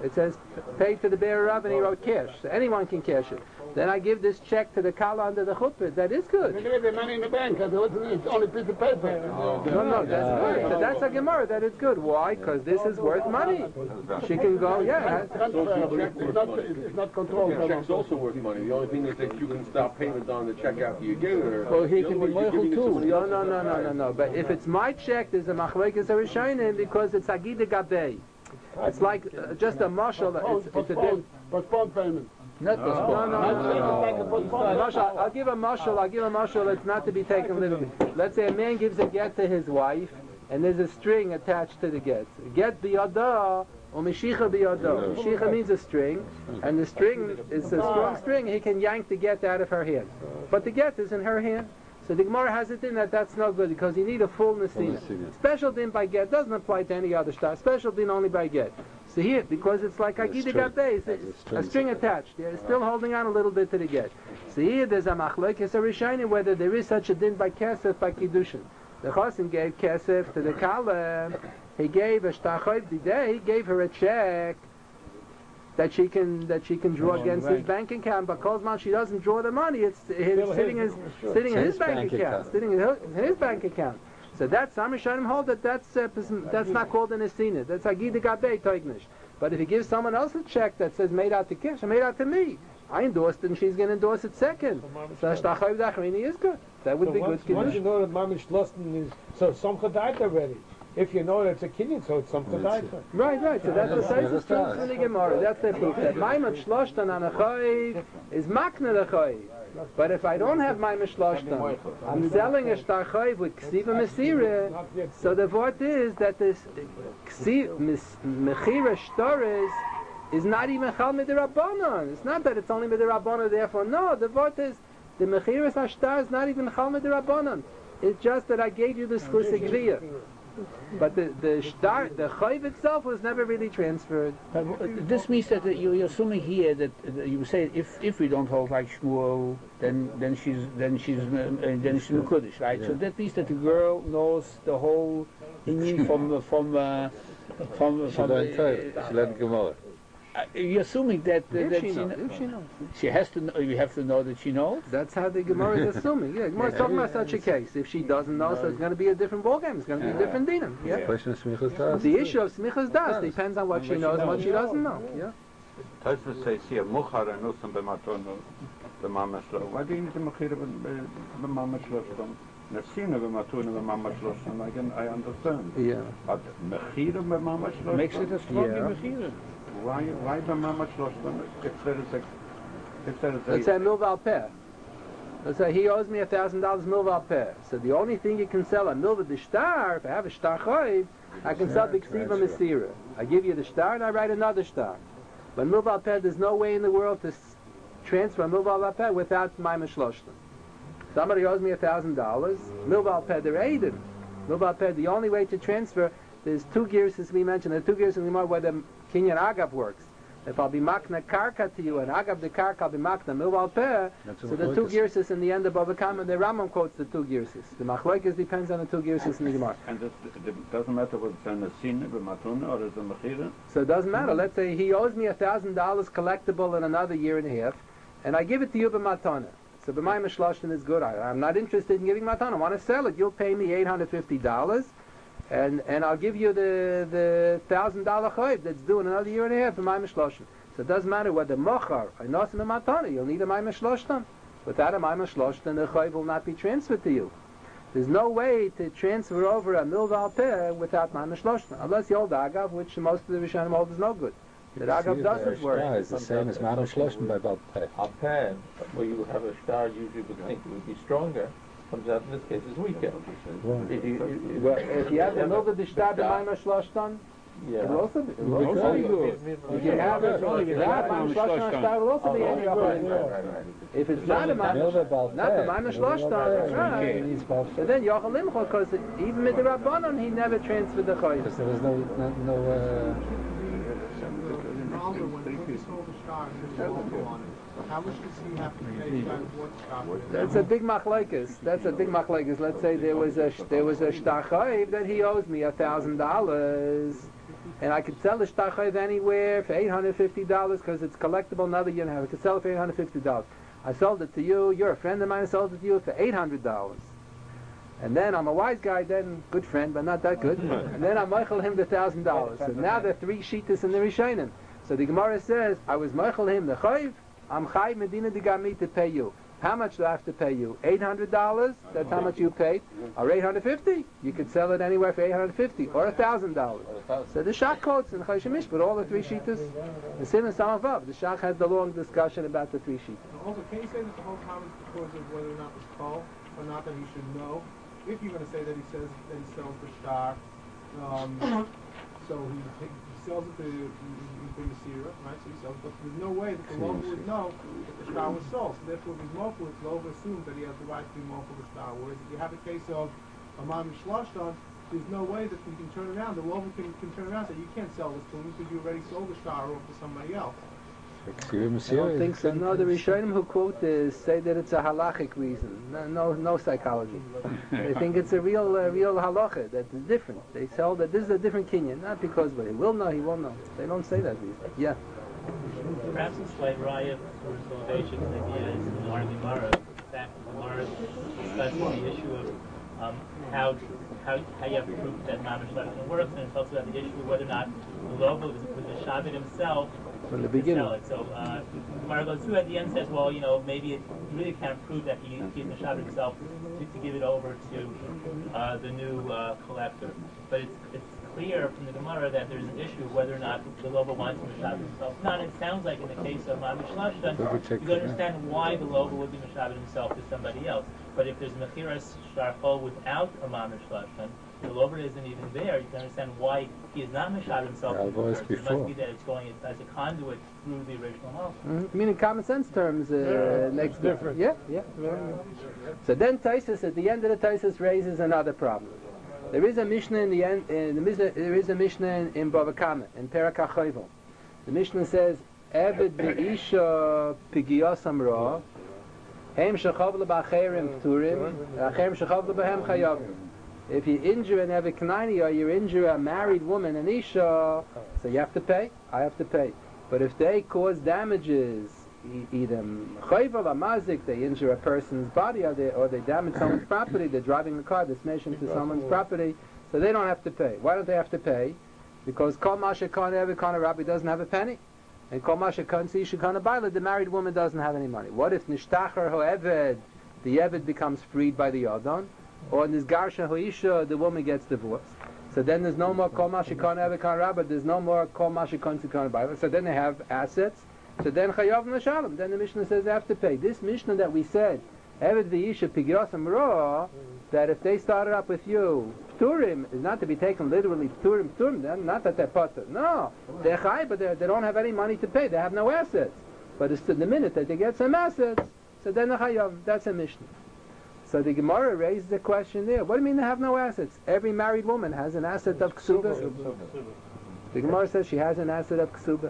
It says, pay to the bearer of, and he wrote cash. So anyone can cash it. Then I give this check to the kala under the chuppah. That is good. They leave the money in the bank, and it's only a piece of paper. No, that's good. So that's a gemara. That is good. Why? Because this is worth money. She can go, yeah. It's not controlled. The check's also worth money. The only thing is that you can stop payment on the check after you gave it. Or Well, he can be you're moichel giving it to too. somebody else. No. But if it's my check, there's a machlekes harishonim because it's agida gabei. It's like just a mashal. Postpone payment. Not No. Mashal, I'll give a mashal. It's not to be taken literally. Let's say a man gives a get to his wife, and there's a string attached to the get. Get biyada or mishicha biyada. Mishicha means a string, and the string is a strong string. He can yank the get out of her hand, but the get is in her hand. So the Gemara has it in that's no good because you need a full nesina. Special din by get doesn't apply to any other star. Special din only by get. So here, because it's like agida gabei, a string attached. It's still holding on a little bit to the get. So here there's a machlokes a rishonim whether there is such a din by kesef by kiddushin. The chosin gave kesef to the kala. He gave a shtachov didei. He gave her a check that she can draw against his bank account. But Kozman, she doesn't draw the money. It's sitting in his bank account. Sitting in his bank account. So that's some Rishonim hold that's not called an esina. That's agida gabei toignish. But if he gives someone else a check that says made out to Kish, made out to me, I endorsed it and she's going to endorse it second. So Shtachov Dachrini is good. That would be good. Once you know that Mamish Losten is so Somcha died already. If you know that it's a kinyan, so it's Somcha died. Right. So that's the Seisus proof in the Gemara. That's the proof that Maimat Shloshtan on a Chayiv is Makna the Chayiv. But if I don't have Maimat Shloshtan, I'm selling a Shtar Chayiv with Ksiva Mesira. So the word is that this Mechira Shtaris is not even Chal Midirabbanon. It's not that it's only Midirabbanon, therefore no. The word is the Mechiras Hashtar is not even Chal Midirabbanon. It's just that I gave you the Schus Gviyah. But the chayiv itself was never really transferred. This means that you're assuming here that you say if we don't hold like Shmuel, then she's mekudesh, right? Yeah. So that means that the girl knows the whole inyan from She learned Gemara. You're assuming that she has to know. You have to know that she knows. That's how the Gemara is assuming. Yeah, Gemara is talking about such a case. If she doesn't know, so it's going to be a different ballgame. It's going to be a different dinam. Yeah. The question of smichas das. The issue of smichas das depends on what she knows and what she doesn't know. Yeah. Tosfos says here, muchar enusam b'matonu b'mamash lo. Why do you need to mechira b'mamash lo? Nesina b'matonu b'mamash lo. I understand. Yeah. But mechira b'mamash lo makes it a strong mechira. Why b'mamash lo? If there is a let's say milval peh. Let's say he owes me $1,000 milval peh. So the only thing you can sell a milva the shtar, if I have a shtar choiv, I can sell b'ksiva mesira. I give you the shtar and I write another shtar. But milval peh, there's no way in the world to transfer milval peh without maimash shloshtan. Somebody owes me $1,000. Milval peh, they're aided. Milval peh, the only way to transfer, there's two gears as we mentioned. There's two gears in the Gemara where the kinyan agav works. If I'll be makna karka to you and agav the karka I'll be makna milval peh, so the two girses in the end of Bava Kama, the Rambam quotes the two girses. The machlokes depends on the two girses in the Gemara. And it doesn't matter whether it's a nesina b'matuna or it's a mechira? So it doesn't matter. Let's say he owes me $1,000 collectible in another year and a half, and I give it to you b'matana. So b'mayim shloshtan is good. I'm not interested in giving matana. I want to sell it. You'll pay me $850. And I'll give you the $1,000 chayiv that's due in another year and a half in Maimah Shloshtan. So it doesn't matter whether mochar or nosim and matana, you'll need a Maimah Shloshtan. Without a Maimah Shloshtan, the chayiv will not be transferred to you. There's no way to transfer over a milval peh without Maimah Shloshtan, unless the old agav, which most of the Rishonim hold is no good. The agav doesn't work. It's the same as Maimah Shloshtan by Baal Peh. A peh, where you have a star, usually would think it would be stronger. Comes out in this case is weaker. If you have the milva d'shtar b'mayim shloshtan, it will also be good. If you have it only without b'mayim shloshtan, it will also be any other. If it's not the b'mayim shloshtan, so then yochel limchol, because even with the rabbanon he never transferred the chayyim. Because there was no how much does he have to pay That's a big machlokes. Let's say there was a shtar chayiv that he owes me $1,000, and I could sell the shtar chayiv anywhere for $850 because it's collectible. Now that you have it, I could sell it for $850. I sold it to you. You're a friend of mine. I sold it to you for $800. And then I'm a wise guy, then good friend, but not that good. And then I meichel him the $1,000. So now there are 3 shitas in the Rishonim. So the Gemara says, I was meichel him the chayiv. I'm chayiv medina digami to pay you. How much do I have to pay you? $800? That's how much you paid. Or $850? You could sell it anywhere for $850 or $1,000. So the Shach quotes in Choshen Mish, but all the 3 shitas, the Sim and Samavav. The Shach has the long discussion about the 3 shitas. Also, can you say that the whole comment is because of whether or not it's call, or not that he should know? If you're going to say that he says that he sells the shtar, so he sells it to Yisira, right? So he sells, but there's no way that the lover would know that the shtar was sold. So therefore, if he's moful, it's lover assumes that he has the right to be moful the shtar. Whereas if you have a case of a mam mishloshton, there's no way that you can turn around. The lover can turn around and say you can't sell this to him because you already sold the shtar off to somebody else. I don't think so. No, the Rishonim who quote this say that it's a halachic reason. No psychology. They think it's a real halacha that is different. They tell that this is a different kinyan, not because he will know, he won't know. They don't say that reason. Yeah. Perhaps it's like Raya for Salvation idea is in the Gemara. That Gemara discusses the issue of how you have proof that mamish lefton works, and it's also about the issue of whether or not the logo was the Shabbat himself. From the beginning. So Gemara goes through at the end says, well, maybe you really can't prove that he's the Shabbat himself to give it over to the new collector. But it's clear from the Gemara that there's an issue whether or not the logo wants him to Shabbat himself. Not, it sounds like in the case of Mamish Lashtan, you can understand why the logo would be Shabbat himself to somebody else. But if there's Mechiras Shtarchol without a Mamish Lashtan, the lover isn't even there, you can understand why he is not Mishad himself. It must be that it's going as a conduit through the original model. I mean, in common sense terms, makes difference. Yeah. So then Taisus, at the end of the Taisus, raises another problem. There is a Mishnah in the end. There is a Mishnah in Bava Kama in Perak HaChovel. The Mishnah says, "Eved be'isha pigiyosam ra, hem shechav leba'acherim pturim, acherim shechav lebahem chayavim." If you injure an Evet Kanani or you injure a married woman, an Isha, so you have to pay, I have to pay. But if they cause damages, either Chayva or Mazik, they injure a person's body or they damage someone's property, they're driving a car, they're smashing into someone's property, so they don't have to pay. Why don't they have to pay? Because Kol Masha Kan Evet Kan Rabbi doesn't have a penny. And Kol Masha Kan Isha Kan Baila, the married woman doesn't have any money. What if Nishtacher Ho Eved, the Eved becomes freed by the Yadon? Or in this Garsha Hoisha, the woman gets divorced. So then there's no more Kol Mashikon Evekan Rabba, there's no more Kol Mashikon Sikon Rabba. So then they have assets. So then Chayav Nashalom. Then the Mishnah says they have to pay. This Mishnah that we said, Eved V'Yisha Pigyosam Ra, that if they started up with you, Pturim is not to be taken literally, Pturim, not that they're potter. No, they're Chay, but they don't have any money to pay. They have no assets. But it's to the minute that they get some assets, so then the Chayav, that's a Mishnah. So the Gemara raised the question there. What do you mean they have no assets? Every married woman has an asset of ksuba. The Gemara says she has an asset of ksuba.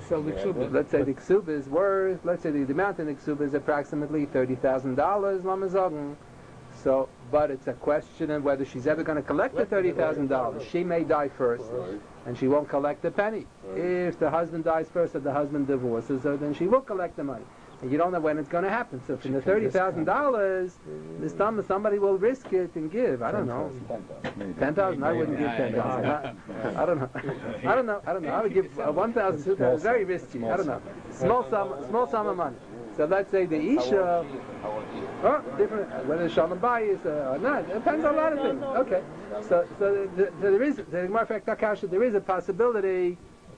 Let's say the ksuba is worth, let's say the amount in the ksuba is approximately $30,000, Lamazogan. So, but it's a question of whether she's ever going to collect the $30,000. She may die first, and she won't collect a penny. If the husband dies first or the husband divorces her, then she will collect the money. And you don't know when it's going to happen. So from the $30,000, this time somebody will risk it and give. I don't know. 10,000. I wouldn't give 10,000. I don't know. I would give 1,000, 2,000. Very risky. I don't know. Small sum of money. So let's say the Isha, different, whether it's Shalom Bayis or not. It depends on a lot of things. Okay. So there is, there is a possibility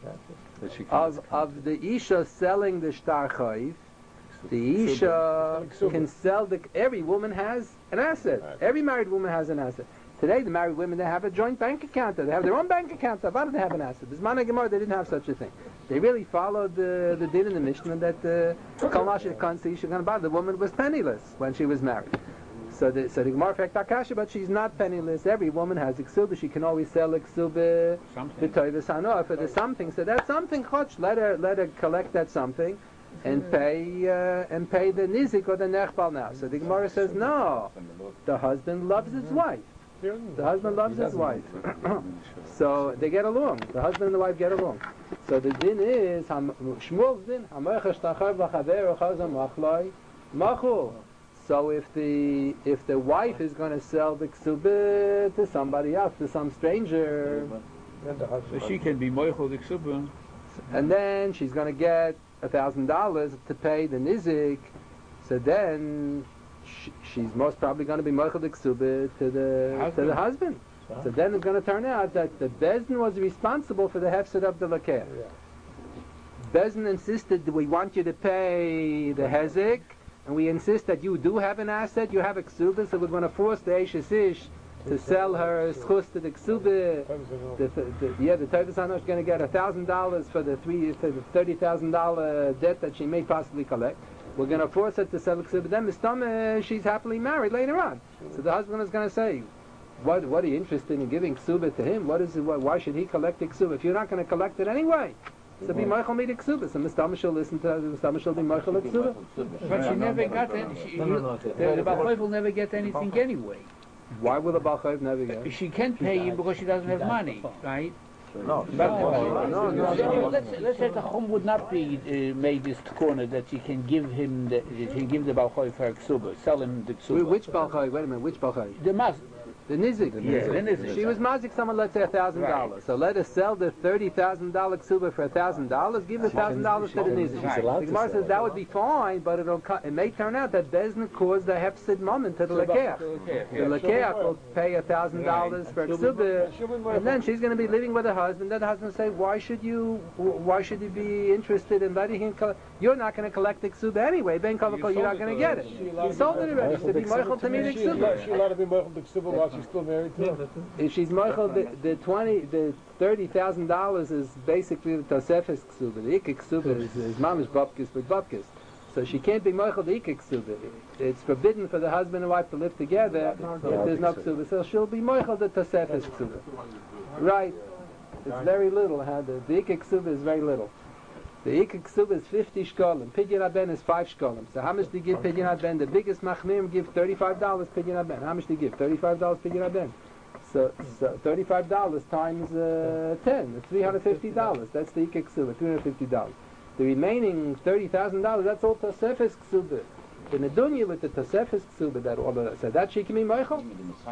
of the Isha selling the Shtar Chayiv. The Isha can sell every woman has an asset. Every married woman has an asset. Today the married women, they have a joint bank account. They have their own bank account. Why do they have an asset? Bisman Gemara, they didn't have such a thing. They really followed the din in the Mishnah that the woman was penniless when she was married. So the Gemara fact Akasha, but she's not penniless. Every woman has iksuba. She can always sell iksuba for the something. So that's something. Chotch, let her collect that something. And pay the nizik or the nechbal now. So the Gemara says no. The husband loves his wife. The husband loves his wife. So they get along. The husband and the wife get along. So the din is, Shmuel's din, so if the wife is going to sell the ksubah to somebody else, to some stranger, so she can be moichel the ksubah, and then she's going to get $1,000 to pay the nizik, so then she's most probably going to be moichel the ksubah to the husband. So then it's going to turn out that the Bezdin was responsible for the hefsed of the lakeach. Bezdin insisted that we want you to pay the hezek, and we insist that you do have an asset, you have a ksubah, so we're going to force the Eishes Ish to sell her schus to the ksubah. The Tevis Hanosh is going to get $1,000 for the $30,000 debt that she may possibly collect. We're going to force her to sell the ksubah. Then Mistama, she's happily married later on. So the husband is going to say, what are you interested in giving ksubah to him? Why should he collect the ksubah? If you're not going to collect it anyway, so be Michael made ksubah. So Mr. Shall listen to Mr. Shall be Michael ksubah. But she never got it. The Balchayv will never get anything anyway. Why will the Balchayv never get? She can't pay you because she doesn't have money, right? No. Let's say the Chum would not be made this corner that she can give him the Balchayv her ksubah, sell him the ksubah. Which Balchayv? Wait a minute. Which Balchayv? The nizik. The nizik. She was mazik someone, let's say $1,000. Right. So let us sell the $30,000 ksubah for $1,000. Give the $1,000 to the nizik. The Gemara says that would be fine, but it may turn out that Bezdin caused the hefsid moment to the lakeach. The lakeach will pay $1,000 for ksubah, and then she's going to be living with her husband. Then the husband will say, why should you be interested in letting him collect? You're not going to collect the ksubah anyway. Ben Kavakol, you're not going to get it. You sold it already. So be moichel to me the ksubah. She allowed to be moichel the ksubah while she's still married to him. If she's moichel, the $30,000 is basically the tosefes ksubah. The ikik ksubah is mamish babkis with babkis. So she can't be moichel the ikik ksubah. It's forbidden for the husband and wife to live together if there's no ksubah. So she'll be moichel the tosefes ksubah. Right. It's very little. The ikik ksubah is very little. The ikik ksubah is 50 shkolim. Pidyon haben is 5 shkolim. So how much do you give pidyon haben? The biggest machmir give $35 pidyon haben. How much do you give? $35 pidyon haben. So $35 times 10. It's $350. That's the ikik ksubah. $350. The remaining $30,000. That's all tosefes ksubah. In the dunya with the tosefes ksubah, that all of that. So that she can be moichel.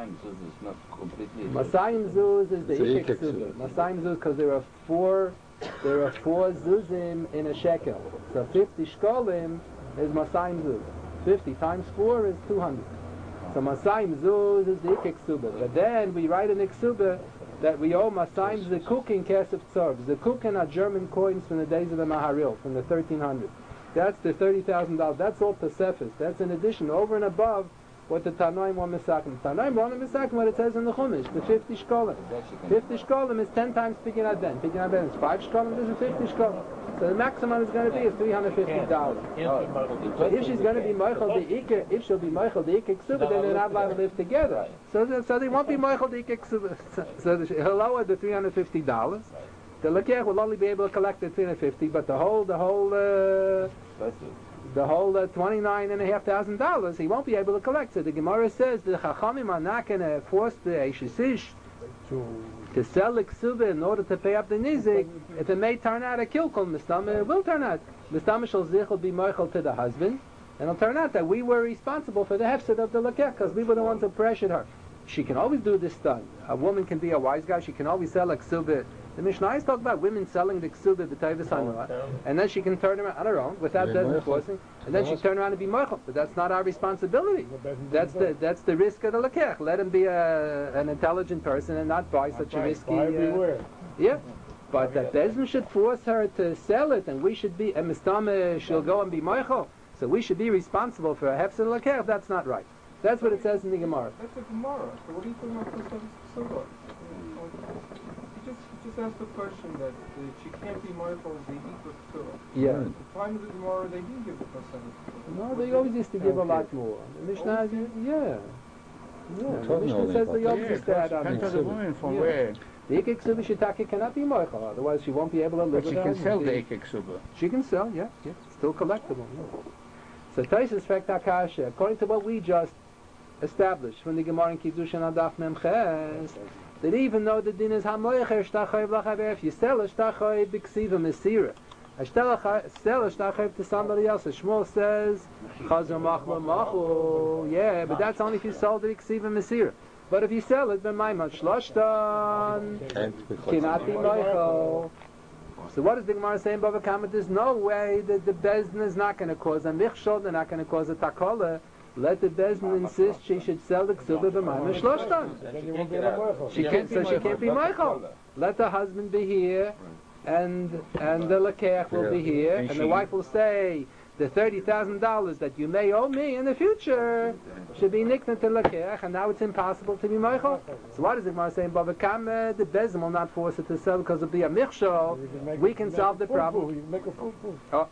Masayim zuz is the ikik ksubah. Masayim zuz because there are four zuzim in a shekel. So 50 shkolim is masayim zuz. 50 times 4 is 200. So masayim zuz is the ikik ksubah. But then we write in the ksubah that we owe masayim zekukin kesef tzorb. Zekukin are German coins from the days of the Maharil, from the 1300s. That's the $30,000. That's all tosefes. That's in addition, over and above what the Tanoim want misakim. Tanoim want misakim what it says in the Chumash, the 50 shkolim. 50 shkolim is 10 times pidyon haben. Pidyon haben is 5 shkolim, this is 50 shkolim. So the maximum is going to be is $350. So if she's going to be moichel the ikik, if she'll be moichel the ikik ksubah, then they're not allowed to live together. So they won't be moichel the ikik ksubah. So he'll lower the $350. The lakeach will only be able to collect the $350, but the whole $29,500 he won't be able to collect. So the Gemara says the Chachamim are not going to force the Eishes Ish to sell the ksubah in order to pay up the nizik. If it may turn out a kilkul, Mistama will turn out. Mistama shall zich will be moichel to the husband, and it'll turn out that we were responsible for the hefsed of the lakeach because we were the ones who pressured her. She can always do this stunt. A woman can be a wise guy. She can always sell a ksubah. The Mishnah is talking about women selling the ksubah b'tayvus hanua, and then she can turn around on her own without Bezdin forcing, and then she turn around and be moichel. But that's not our responsibility. That's the risk of the lakeach. Let him be an intelligent person and not buy such a risky. But that Bezdin should force her to sell it, and we should be. And Mistama she'll go and be moichel. So we should be responsible for a hefsed lakeach. That's not right. That's what it says in the Gemara. That's a Gemara. So what are you talking about ksubah? Just asked the question that she can't be moichel the ikik ksubah. Yeah. At the time of the Gemara, they didn't give the percentage. No, they always used to give a lot more. The Mishnah, the Mishnah says they always used to add on. Depends on the woman from where. The ikik ksubah shitaki cannot be moichel, otherwise she won't be able to live. But she can sell the ikik ksubah. She can sell, still collectible. So Taisus fact akasha, according to what we just established from the Gemara in Kiddushin on Daf Mem Ches that even though the din is hamoyecher shtachayev lachaver, if you sell a shtachayev b'ksiva mesira, I sell a shtachayev to somebody else. Shmuel says chazor machlo machu. Yeah, but that's only if you sold it b'ksiva mesira. But if you sell it, then ma'imad shloshtan cannot be moichel. So what is the Gemara saying, Bava Kama? There's no way that the Bezdin is not going to cause a michshol, they're not going to cause a takola. Let the Bezdin insist she should sell the ksuba b'mayim shloshtan. She can't be moichel. Let the husband be here, and the lakeach will be here, and the wife will say, the $30,000 that you may owe me in the future should be nicked to lakeach, and now it's impossible to be moichel. So what is the Gemara saying? Bava Kama, the Bezdin will not force it to sell because of the michshol. We can solve the problem. Oh.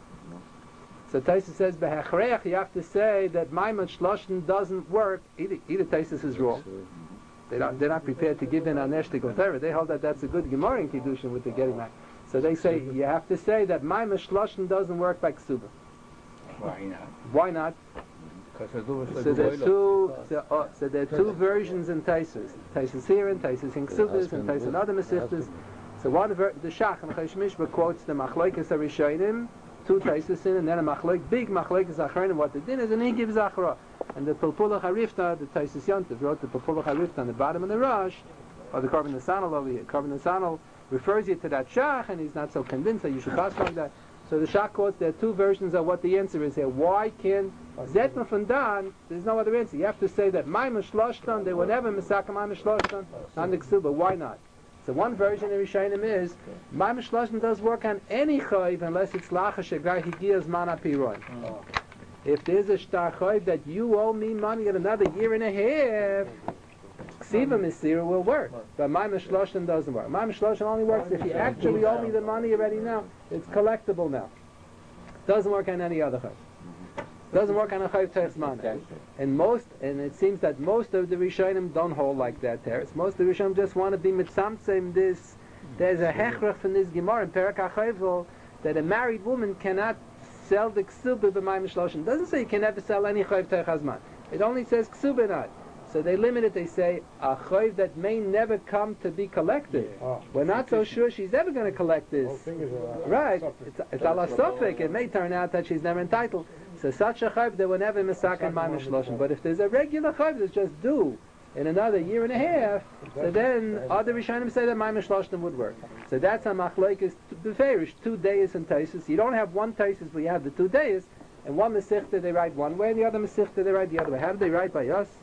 So Taisus says, "Behechreich," you have to say that Maimon Shloshim doesn't work. Either Taisus is wrong. They're not prepared to give in on Eshtig Otera. They hold that that's a good Gemara in Kiddushin with the getting back. So they say you have to say that Maimon Shloshim doesn't work by Ksuba. Why not? Why not? So there are two versions in Taisus. Taisus here and Taisus in Ksubas and Taisus in other Mesichtas. So one the Shach and Chaysh Mishba quotes the Machlokes HaRishonim, two Taisus in, and then a big Machlokes Achronim, what the din is, and he gives Achra. And the Pilpulach HaRifta, the Taisus Yontif wrote the Pilpulach HaRifta on the bottom of the Rosh, or the Korban Nesanel over here. Korban Nesanel refers you to that Shach, and he's not so convinced that you should pass like that. So the Shach quotes, there are two versions of what the answer is here. Why can Zetma from Dan, there's no other answer. You have to say that Maimon Shloshtan, they were never Mesaka Maimon Shloshtan, on the Ksuba. Why not? So one version of Rishonim is, Maimon Shloshtan does work on any Chayv unless it's Lacha Shegai Higiyaz Mana Piron. If there's a Shtar Chayv that you owe me money in another year and a half, Ksiva Mesira will work, but Maimon Shloshtan doesn't work. Maimon Shloshtan only works if you actually owe me the money already now. It's collectible now. Doesn't work on any other chayv. Doesn't work on a chayv teres mana. And it seems that most of the Rishonim don't hold like that teres. Most of the Rishonim just want to be mitzamtzim this. There's a hechrach from this Gemara in Perak HaChayvol that a married woman cannot sell the ksuba b'mayim shloshim. It doesn't say you can never sell any chayv teres mana. It only says ksuba not. So they limit it, they say, a chayv that may never come to be collected. We're not so sure she's ever going to collect this. Right. It's ala sofek. It may turn out that she's never entitled. So such a chayv, they will never misak and ma'am shloshim. But if there's a regular chayv that's just due in another year and a half, so then other Rishonim say that ma'am shloshim would work. So that's a machlokes beferish, 2 days and taisus. You don't have one taisus, but you have the 2 days, and one mesichta they write one way, the other mesichta they write the other way. How do they write by us?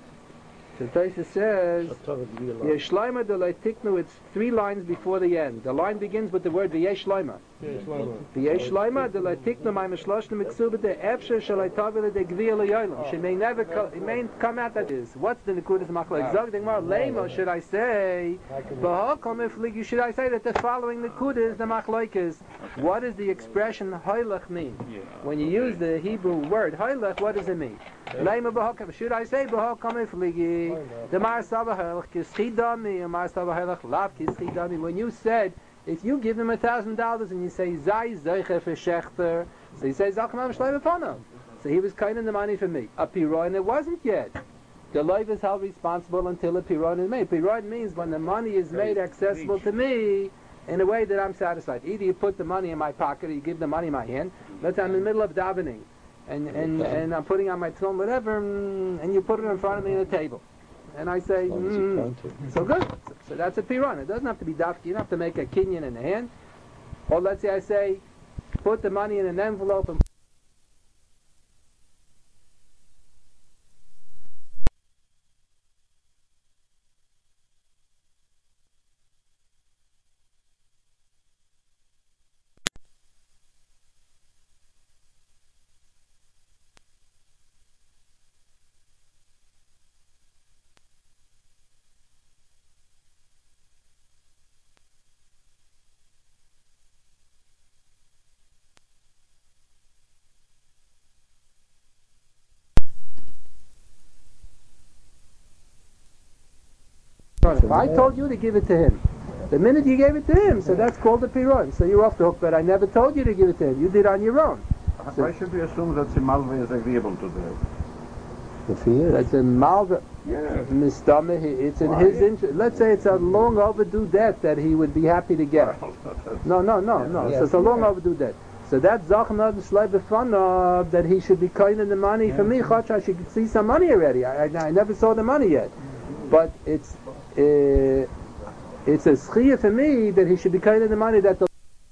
So Taisa says, Yeshleima de Leitiknu, it's 3 lines before the end. The line begins with the word V'yeshleima. V'yeshleima de Leitiknu ma'im shloshim miksuba de efsher shalaitavile de gviyah le'yolim. She may never come out that is. What's the nekudas machlok? Zog dengmar leimo, should I say? B'hakom ifligi, should I say that the following nekudas the machlok is? What does the expression hoylech mean? When you use the Hebrew word hoylech, what does it mean? Leima b'hakom, should I say b'hakom ifligi? The Mar Sabah Kischidami, Mar Sabah Lav Kischidami. When you said, if you give him $1,000 and you say Zai Zeicher for Shechter, so he says Zakhamam Shleim Upana. So he was counting the money for me. A Piron, it wasn't yet. The Leiv is held responsible until a Piron is made. Piron means when the money is made accessible to me in a way that I'm satisfied. Either you put the money in my pocket or you give the money in my hand. Let's say I'm in the middle of davening and I'm putting on my tefillin, whatever, and you put it in front of me on the table. And I say, so good. So that's a piron. It doesn't have to be dafki. You don't have to make a kinyan in the hand. Or let's say I say, put the money in an envelope and if I told you to give it to him, the minute you gave it to him, so that's called a piron. So you're off the hook, but I never told you to give it to him. You did on your own. Why should we assume that Simalve is agreeable to the The fear? That's a malva. Mistama, it's in his interest. Let's say it's a long overdue debt that he would be happy to get. No. So it's a long overdue debt. So that Zachnad Shleibefana that he should be kind in the money. For me, Chach, I should see some money already. I never saw the money yet. But it's a schiyah for me that he should be kind in the money that the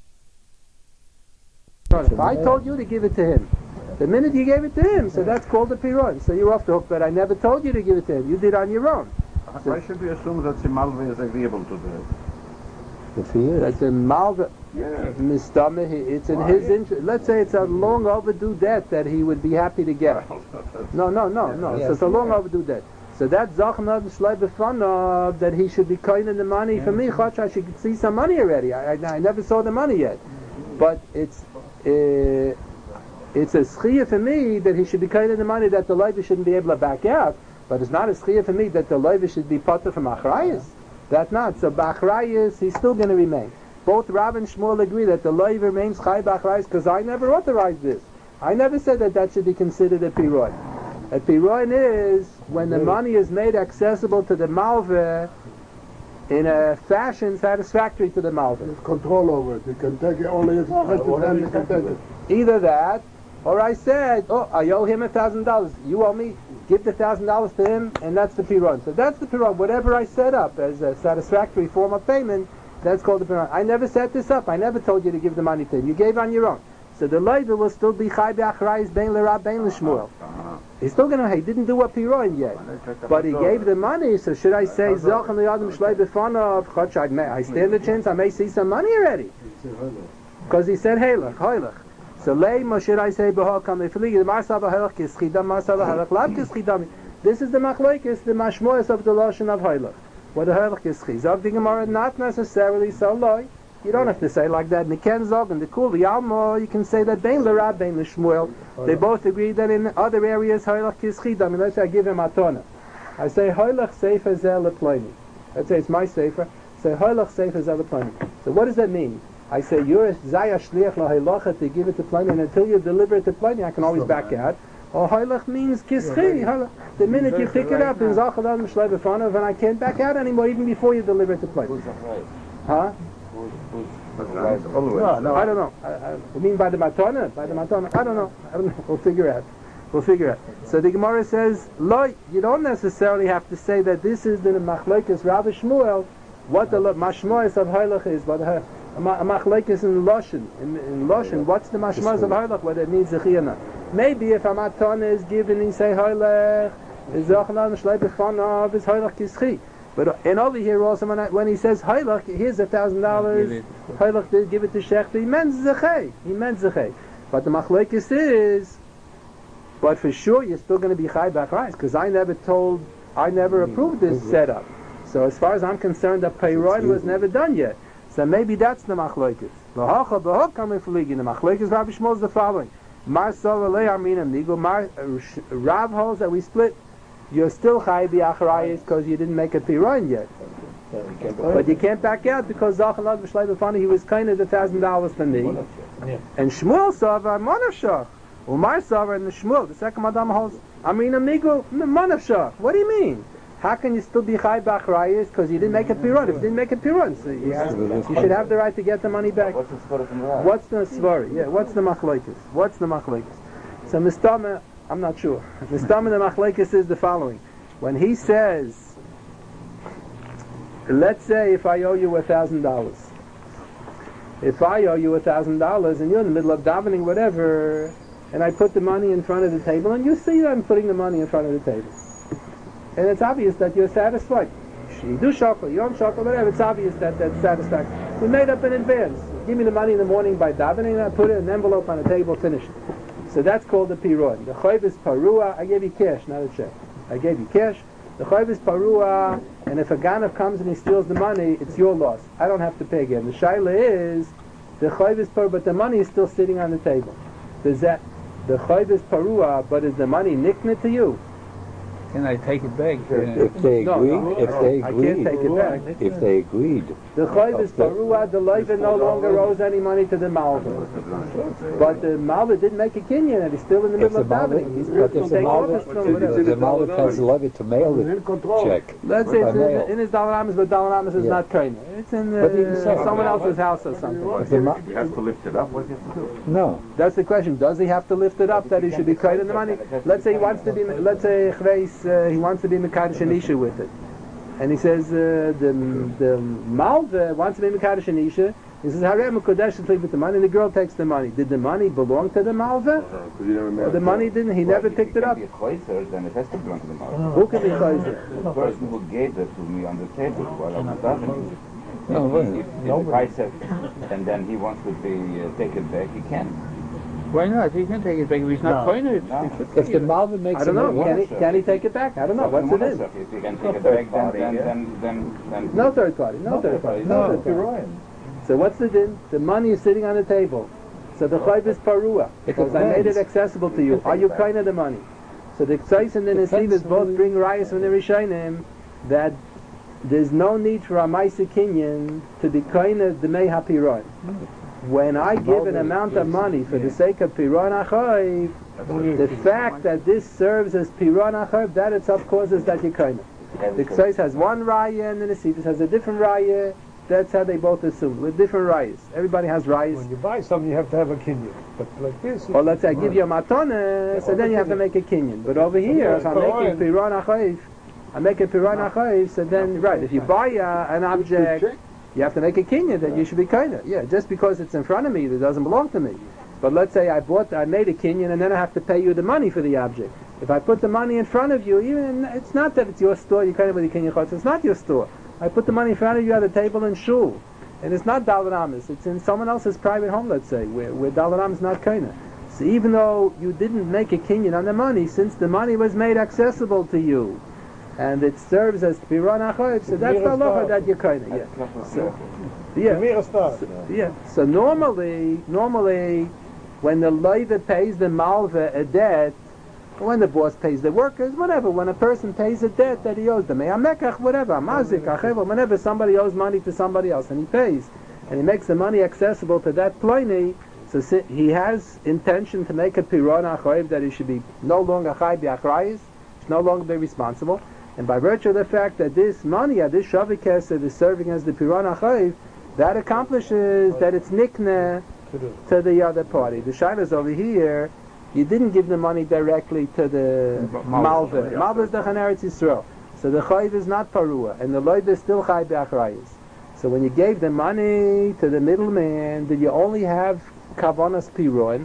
if I told you to give it to him, the minute you gave it to him, so that's called a piron. So you're off the hook, but I never told you to give it to him. You did on your own. Why should we assume that the malva is agreeable to the fear? That's a malva. Mistama, it's in his interest. Let's say it's a long overdue debt that he would be happy to get. No. So it's a long overdue debt. So that Zachnad Shleibefana that he should be kind in the money. For me, Chach, I should see some money already. I never saw the money yet. But it's a schiyah for me that he should be kind in the money that the leiva shouldn't be able to back out. But it's not a schiyah for me that the leiva should be potter from achrayas. That's not. So b'achrayas he's still going to remain. Both Rav and Shmuel agree that the leiva remains chay b'achrayas because I never authorized this. I never said that should be considered a piroin. A piroin is when the money is made accessible to the malva in a fashion satisfactory to the malva. There's control over it. You can take it only if you can take it. Either that, or I said, I owe him $1,000. You owe me. Give the $1,000 to him, and that's the piron. So that's the piron. Whatever I set up as a satisfactory form of payment, that's called the piron. I never set this up. I never told you to give the money to him. You gave on your own. So the leiva will still be chai be'achrayis bein l'rab bein l'shmuel. He's still going to. He didn't do a piron yet, but he gave the money. So should I say zoch and liyadam shlei b'fanav? Chach, I stand a chance. I may see some money already, because he said heilach. So lema should I say b'hakam ifligi the marsal b'heilach kischidam marsal b'heilach lav kischidam. This is the machlokes, the mashmoes of the lashon of heilach. What the heilach kischi? Zog the Gemara not necessarily so loy. You don't have to say like that. Niken Zog and the Kul Yalmo, you can say that Bein L'Rab, Bein L'Shmuel. They both agree that in other areas, Hoylach Kischid. I mean, let's say I give him Atona. I say, Hoylach Sefer Zel Leploni. Let's say it's my Sefer. Say, Hoylach Sefer Zel Leploni. So what does that mean? I say, you're a Zaya Shliach L'Hoylacha to give it to Ploni, and until you deliver it to Ploni, I can always back out. Or Hoylach means Kischid. The minute you pick it up, in Zachadam Shlei B'fanav, and I can't back out anymore, even before you deliver it to Ploni. Huh? No, I don't know. I mean by the matana? By the matana? I don't know. We'll figure out. So the Gemara says, "Lo, you don't necessarily have to say that this is the machlokes Rav Shmuel. What the mashmoes of Hoylach is, but a machlokes in Loshen. In Loshen, what's the mashmoes of Hoylach? Whether it means zechiyana. Maybe if a matana is given, and say Hoylach is zochnan shlei b'fanav is Hoylach kischi. But and over here also, when he says Hoylach, here's $1,000. Hoylach did give it to Shechter. He meant zechei. But the machlokes is, but for sure you're still going to be chai b'achrayis because I never approved this setup. So as far as I'm concerned, the payroin was never done yet. So maybe that's the machlokes. L'hacha b'hok kamei fligin. The machlokes Rav Shmuel is the following: Mar Sava le'arminam nigu. Rav holds that we split. You're still chai b'achrayis because you didn't make a piron yet. But you can't back out because Zachalad B'Shlei B'Fani, he was kind of $1,000 for me. And Shmuel Sava Manavshach. Umar Sava and the Shmuel, the second Madam holds Amina Migu Manavshach. What do you mean? How can you still be chai b'achrayis because you didn't make a piron? If you didn't make a piron, so you should have the right to get the money back. What's the svara from Rav? What's the svara? Yeah, what's the machlokes? So Mistama, I'm not sure. The Mistama the machlokes is the following. When he says, let's say if I owe you $1,000. If I owe you $1,000 and you're in the middle of davening, whatever, and I put the money in front of the table, and you see that I'm putting the money in front of the table. And it's obvious that you're satisfied. You do shakal, you don't shakal, whatever, it's obvious that that's satisfaction. We made up in advance. Give me the money in the morning by davening, and I put it in an envelope on the table, finished. So that's called the piron. The chayv is parua. I gave you cash, not a check. I gave you cash. The chayv is parua, and if a ganav comes and he steals the money, it's your loss. I don't have to pay again. The shaila is, the chayv is parua, but the money is still sitting on the table. The chayv is parua, but is the money nikna to you? Can I take it back? If they No, agreed, no, if they I can't agreed, take it back. if they agreed. The Chayv is Parua, the Leiva no longer owes any money to the Malva. But the Malva didn't make a Kinyan and he's still in the If middle the of Malva, davening. He's but if the take Malva, office from whatever. the Malva tells the Levy to mail the check. Let's say by it's mail. in his Dalaramas, but Dalaramas is Yeah. not Kaina. It's in But even so- someone else's house or something. If the Ma- He has to lift it up, what do you have to do? No. That's the question. Does he have to lift it up that he should be Kaina the money? Let's say he wants to be, let's say he wants to be Mekadosh and Isha with it. And he says the Malva wants to be Mekadosh and Isha. He says, Harem Kodesh to leave with the money, and the girl takes the money. Did the money belong to the Malva? Or the money didn't, he never picked it up? If it can be then it has to belong to the Malva. Who can be Chayzer? The person who gave it to me on the table while I was davening. No, wait. If the price and then he wants to be taken back, he can. Why not? He can take it back. If he's not going to, If the Malva makes I don't know. a Can he take it back? I don't know. What's it in? If he can take it back, then No third party. No third party. No third party. So what's the din? The money is sitting on the table. So the chayv is parua because I made it accessible to you. Are you kind of the money? So the tzais and the nesivas both bring rayas from the rishonim that there's no need for a ma'aser kinyan to be kind of the mei hapiron. When I give an amount of money for the sake of piron achayv, the fact that this serves as piron achayv, that itself causes that you kind of. The tzais has one raya and the nesivas has a different raya. That's how they both assume, with different rayas. Everybody has rayas. When you buy something, you have to have a kinyan. But like this... Or let's say I give you a matana, so then you have to make a kinyan. But over here, if I'm making piran achayv, I make a piran achayv, so then, right, if you buy an object, you have to make a kinyan that you should be kind of. Yeah, just because it's in front of me, it doesn't belong to me. But let's say I made a kinyan, and then I have to pay you the money for the object. If I put the money in front of you, even it's not that it's your store, you kind of with the kinyan chutz, it's not your store. I put the money in front of you at a table in shul, and it's not Daled Amos. It's in someone else's private home, let's say, where Daled Amos is not kinyan. So even though you didn't make a kinyan on the money, since the money was made accessible to you, and it serves as piran achayv, so that's the halacha that you're kinyan. Yeah. So normally, when the leiva pays the malva a debt, when the boss pays the workers, whatever, when a person pays a debt that he owes them, whatever, whenever somebody owes money to somebody else and he pays, and he makes the money accessible to that ploini, so he has intention to make a piron achayv that he should be no longer chay b'achrayis, should no longer be responsible, and by virtue of the fact that this money, this shavikesed is serving as the piron achayv, that accomplishes that it's nikneh to the other party. The shaila is over here. You didn't give the money directly to the Malva. Malva is the Chaneretz Yisrael. So the Chayv is not Parua, and the Loiv is still Chayv B'Achrayis. So when you gave the money to the middleman, did you only have Kavanas Piron?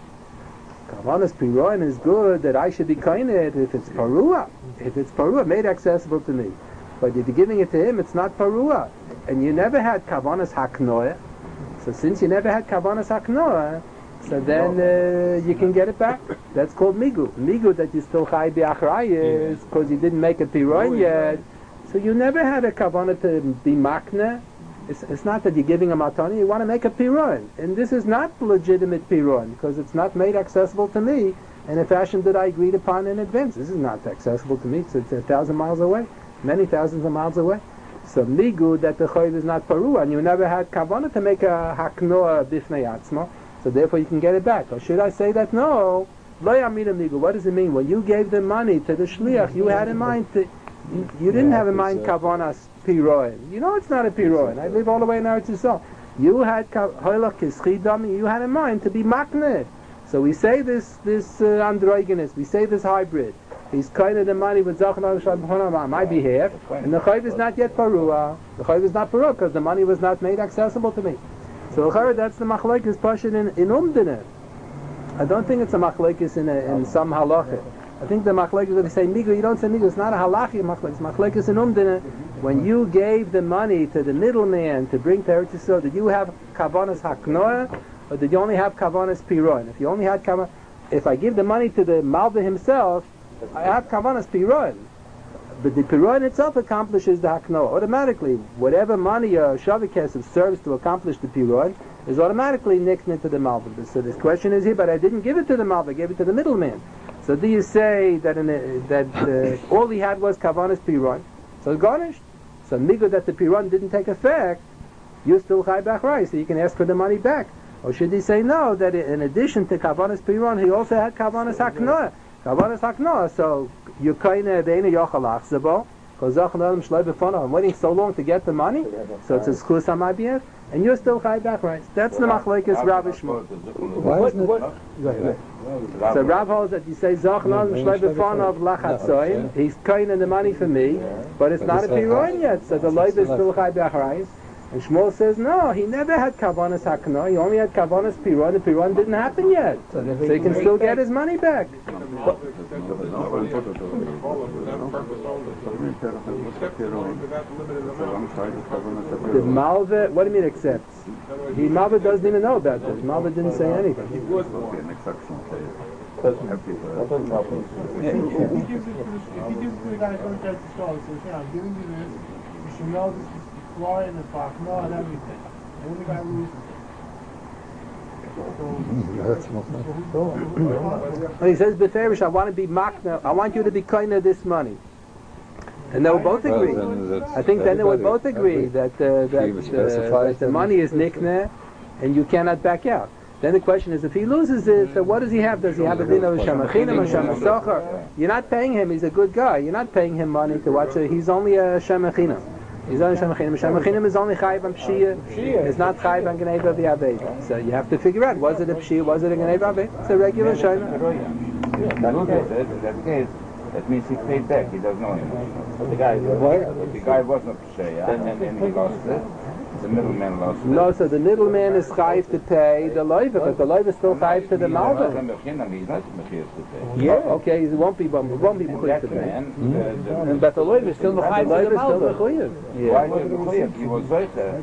Kavanas Piron is good, that I should be kained if it's Parua. If it's Parua, made accessible to me. But if you're giving it to him, it's not Parua. And you never had Kavanas Haknoah. So since you never had Kavanas Haknoah, so then you can get it back. That's called migu. Migu that you still chai b'achrayis because you didn't make a piron yet. So you never had a kavanah to be makna. It's not that you're giving a matani. You want to make a piron, and this is not legitimate piron because it's not made accessible to me in a fashion that I agreed upon in advance. This is not accessible to me. It's 1,000 miles away, many thousands of miles away. So migu that the chayv is not parua, and you never had kavanah to make a haknoah bifnei atzma. So therefore you can get it back. Or should I say that no? Lo yamina migu. What does it mean? When you gave the money to the shliach, you had in mind you didn't have in mind kavanas piroin. You know it's not a piroin. I live all the way in Eretz Yisrael. You had hoylach kischidami. You had in mind to be makneh. So we say this androgynous. We say this hybrid. He's kind of the money with zachan on my behalf, and the chayv is not yet parua. The chayv is not parua because the money was not made accessible to me. So that's the machlekes pashut in umdina. I don't think it's a machlekes in some halacha. I think the machlekes when they say migu, you don't say migu. It's not a halachi machlekes. Machlekes in umdina. When you gave the money to the middleman to bring to Eretz Yisrael, did you have kavanas haknoah or did you only have kavanas piron? If you only had kavanas, if I give the money to the malva himself, I have kavanas piron. But the piron itself accomplishes the haknoah. Automatically, whatever money a shavikesef serves to accomplish the piron is automatically nixed into the malva. So this question is here, but I didn't give it to the malva, I gave it to the middleman. So do you say that all he had was kavanas piron? So it's garnished. So migo that the piron didn't take effect, you still chai b'achrai, so you can ask for the money back. Or should he say no, that in addition to kavanas piron, he also had kavanas haknoah. Kavanas haknoah, so you kaina beina yochalach zabo, because zachan adam shloi b'fonah, I'm waiting so long to get the money, so it's a schus ha'mabiyah, and you're still chai b'achrai. That's the machlokes Rav Shmuel. Why isn't it? Go ahead. So Rav holds that you say zachan adam shloi b'fonah lachatzoin, he's kaina the money for me, but it's not a piron yet, so the loiv is still chai b'achrai. And Shmuel says, no, he never had kavanas hakna, he only had kavanas piron, the piron didn't happen yet. So he can still get his money back. The Malva, what do you mean accepts? The Malva doesn't even know about this. Malva didn't say anything. If he gives it to the guy who comes to the store and says, I'm giving you this, you should know this is fly in the park, no, and everything. And when the guy loses. He says, Beferish, I want to be makna, I want you to be kind of this money. And they will both agree. I think then they would both agree that the money is nikna and you cannot back out. Then the question is, if he loses it, so what does he have? Does he have a din of shamachinam or shamasocher? You're not paying him, he's a good guy. You're not paying him money to watch it. He's only a shamachinam. He's only Shemachinam. Shemachinam is only Chayiv on Pshiyah. It's not Chayiv on Gneva v'Aveda. So you have to figure out, was it a Pshiyah, was it a Gneva v'Aveda? It's a regular Shemah. That means he paid back, he doesn't know him. But the guy wasn't Pshiyah, and he lost it. The middleman lost it. No, so the middleman is Chayiv to pay the Loiva, but the Loiva is still Chayiv to the Malva. Yeah, okay, it won't be Mechuyev to pay. But the Loiva is still Chayiv to the Malva. Why is it Mechuyev? He was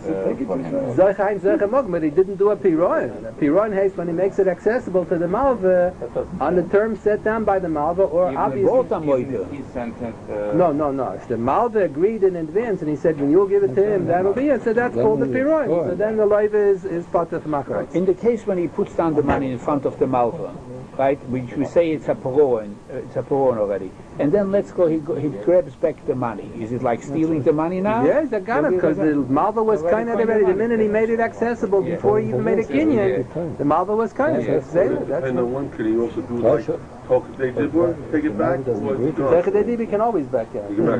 Zoicha but he didn't do a Piron. Piron haste when he makes it accessible to the Malva on the terms set down by the Malva, or obviously... He sent it... No. If the Malva agreed in advance and he said, when you'll give it to him, that'll be it. So that's called the Piron. So then the Loiva is part of Machar. In the case when he puts down the money in front of the Malva, right, which we say it's a Piron already, and then he grabs back the money. Is it like stealing the money now? Yes, I got it, because the Malva was kind of already. The minute he made it accessible, before he even made a Kinyan, the Malva was kind of. And the one, could he also do like, talk if they did work, take it back? Techadedibi can always back out. Even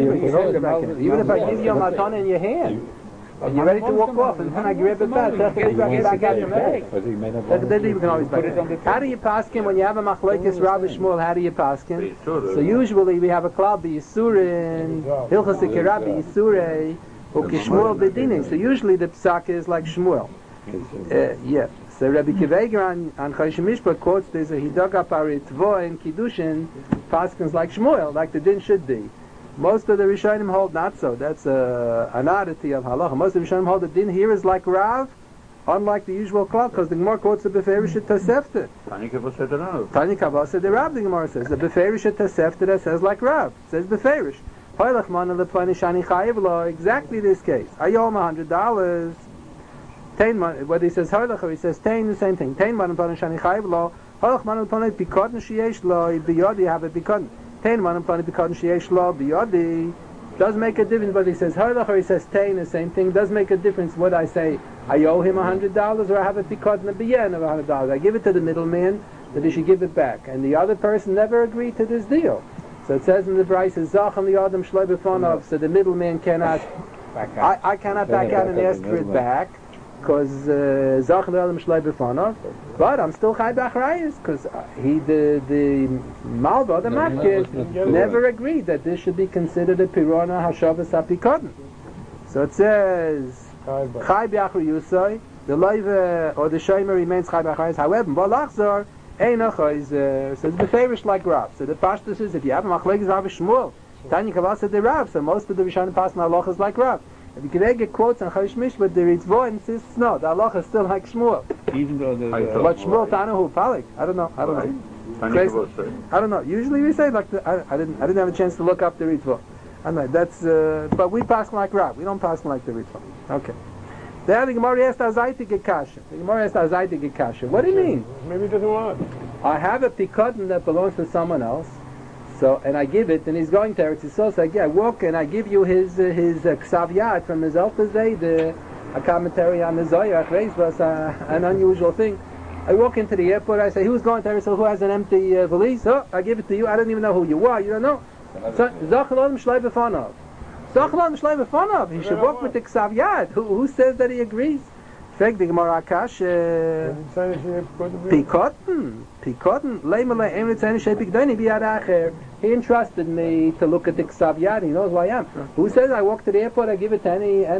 if I give you a matana in your hand, and you're ready to walk off, and then I grab it back, Techadedibi back out your leg. Techadedibi can always back out. How do you pass him when you have a machlokes Rav Shmuel? How do you pass him? So usually we have a klal b'yisurin, hilchas ikirah b'yisurei, ukishmuel b'dinin. So usually the psak is like Shmuel. Yeah. So Rabbi Kiveger on Choshen Mishpat quotes there's a hidaga paritvo in Kiddushin, paskins like Shmuel, like the din should be. Most of the Rishonim hold not so. That's an oddity of halacha. Most of the Rishonim hold the din here is like Rav, unlike the usual klal, because the Gemara quotes the Beferish Tosefta. Tani Kavaseh de Rav. Tani Kavaseh de Rav, the Gemara says. The Beferish Tosefta that says like Rav. It says Beferish. Hoylach mana lepani shani chayiv lo. Exactly this case. I owe him $100. Whether he says Harlach or he says Tain, the same thing. Tain man upon Shani Chayiv lo, Harlach man upon it Bikod Sheyesh lo, Biyodi have it Bikod. Tain man upon it Bikod Sheyesh lo, Biyodi. Does make a difference whether he says Harlach or he says Tain, the same thing. Does make a difference what I say. I owe him $100 or I have it Bikod Nabiyan of $100. I give it to the middleman that he should give it back. And the other person never agreed to this deal. So it says in the Bryce, Zachan the Adam Shloi B'fonov, so the middleman cannot, I cannot back out and ask for it back. Because but I'm still Chai B'Achrayis, because the Malva, the Makir, never agreed that this should be considered a Pirona Hashavas HaPikodin. So it says Chai B'Achrayusai, the Leiva or the Shomer remains Chai B'Achrayis. However, Balachzor Einachayzer, so it's beferish like Rav. So the Pashtus is if you have a Machlekes Rav Shmuel, Tanya Kavasa de Rav. So most of the Rishonim pass on halachas like Rav. If you can get quotes on Choshen Mishpat, the Ritzvah insists no, the halacha is still like Shmuel. Even though but Shmuel Tanahu Palik, I don't know. I don't know. Usually we say like I didn't have a chance to look up the Ritzvah. I know that's but we pass like Rav. We don't pass like the Ritzvah. Okay. Then the Gemara asked Azai to get kasha. The Gemara asked Azai to get kasha. What do you mean? Maybe he doesn't want it. I have a pikadon that belongs to someone else, so and I give it, and he's going to Eretz Yisrael. So I walk and I give you his ksav yad from his Alter Zayde, a commentary on the Zohar. Was an unusual thing. I walk into the airport. I say, "Who's going to Eretz Yisrael? Who has an empty valise?" Oh, I give it to you. I don't even know who you are. You don't know. Zachalon Shlei B'Fanav. Zachalon Shlei B'Fanav. He should walk with the ksav yad. Who says that he agrees? Fek the Gemara Akash. Pikotn. Leimele Emritzani Shepikdoni Biadacher. He entrusted me to look at the ksav yad. He knows who I am. Who says I walk to the airport? I give it to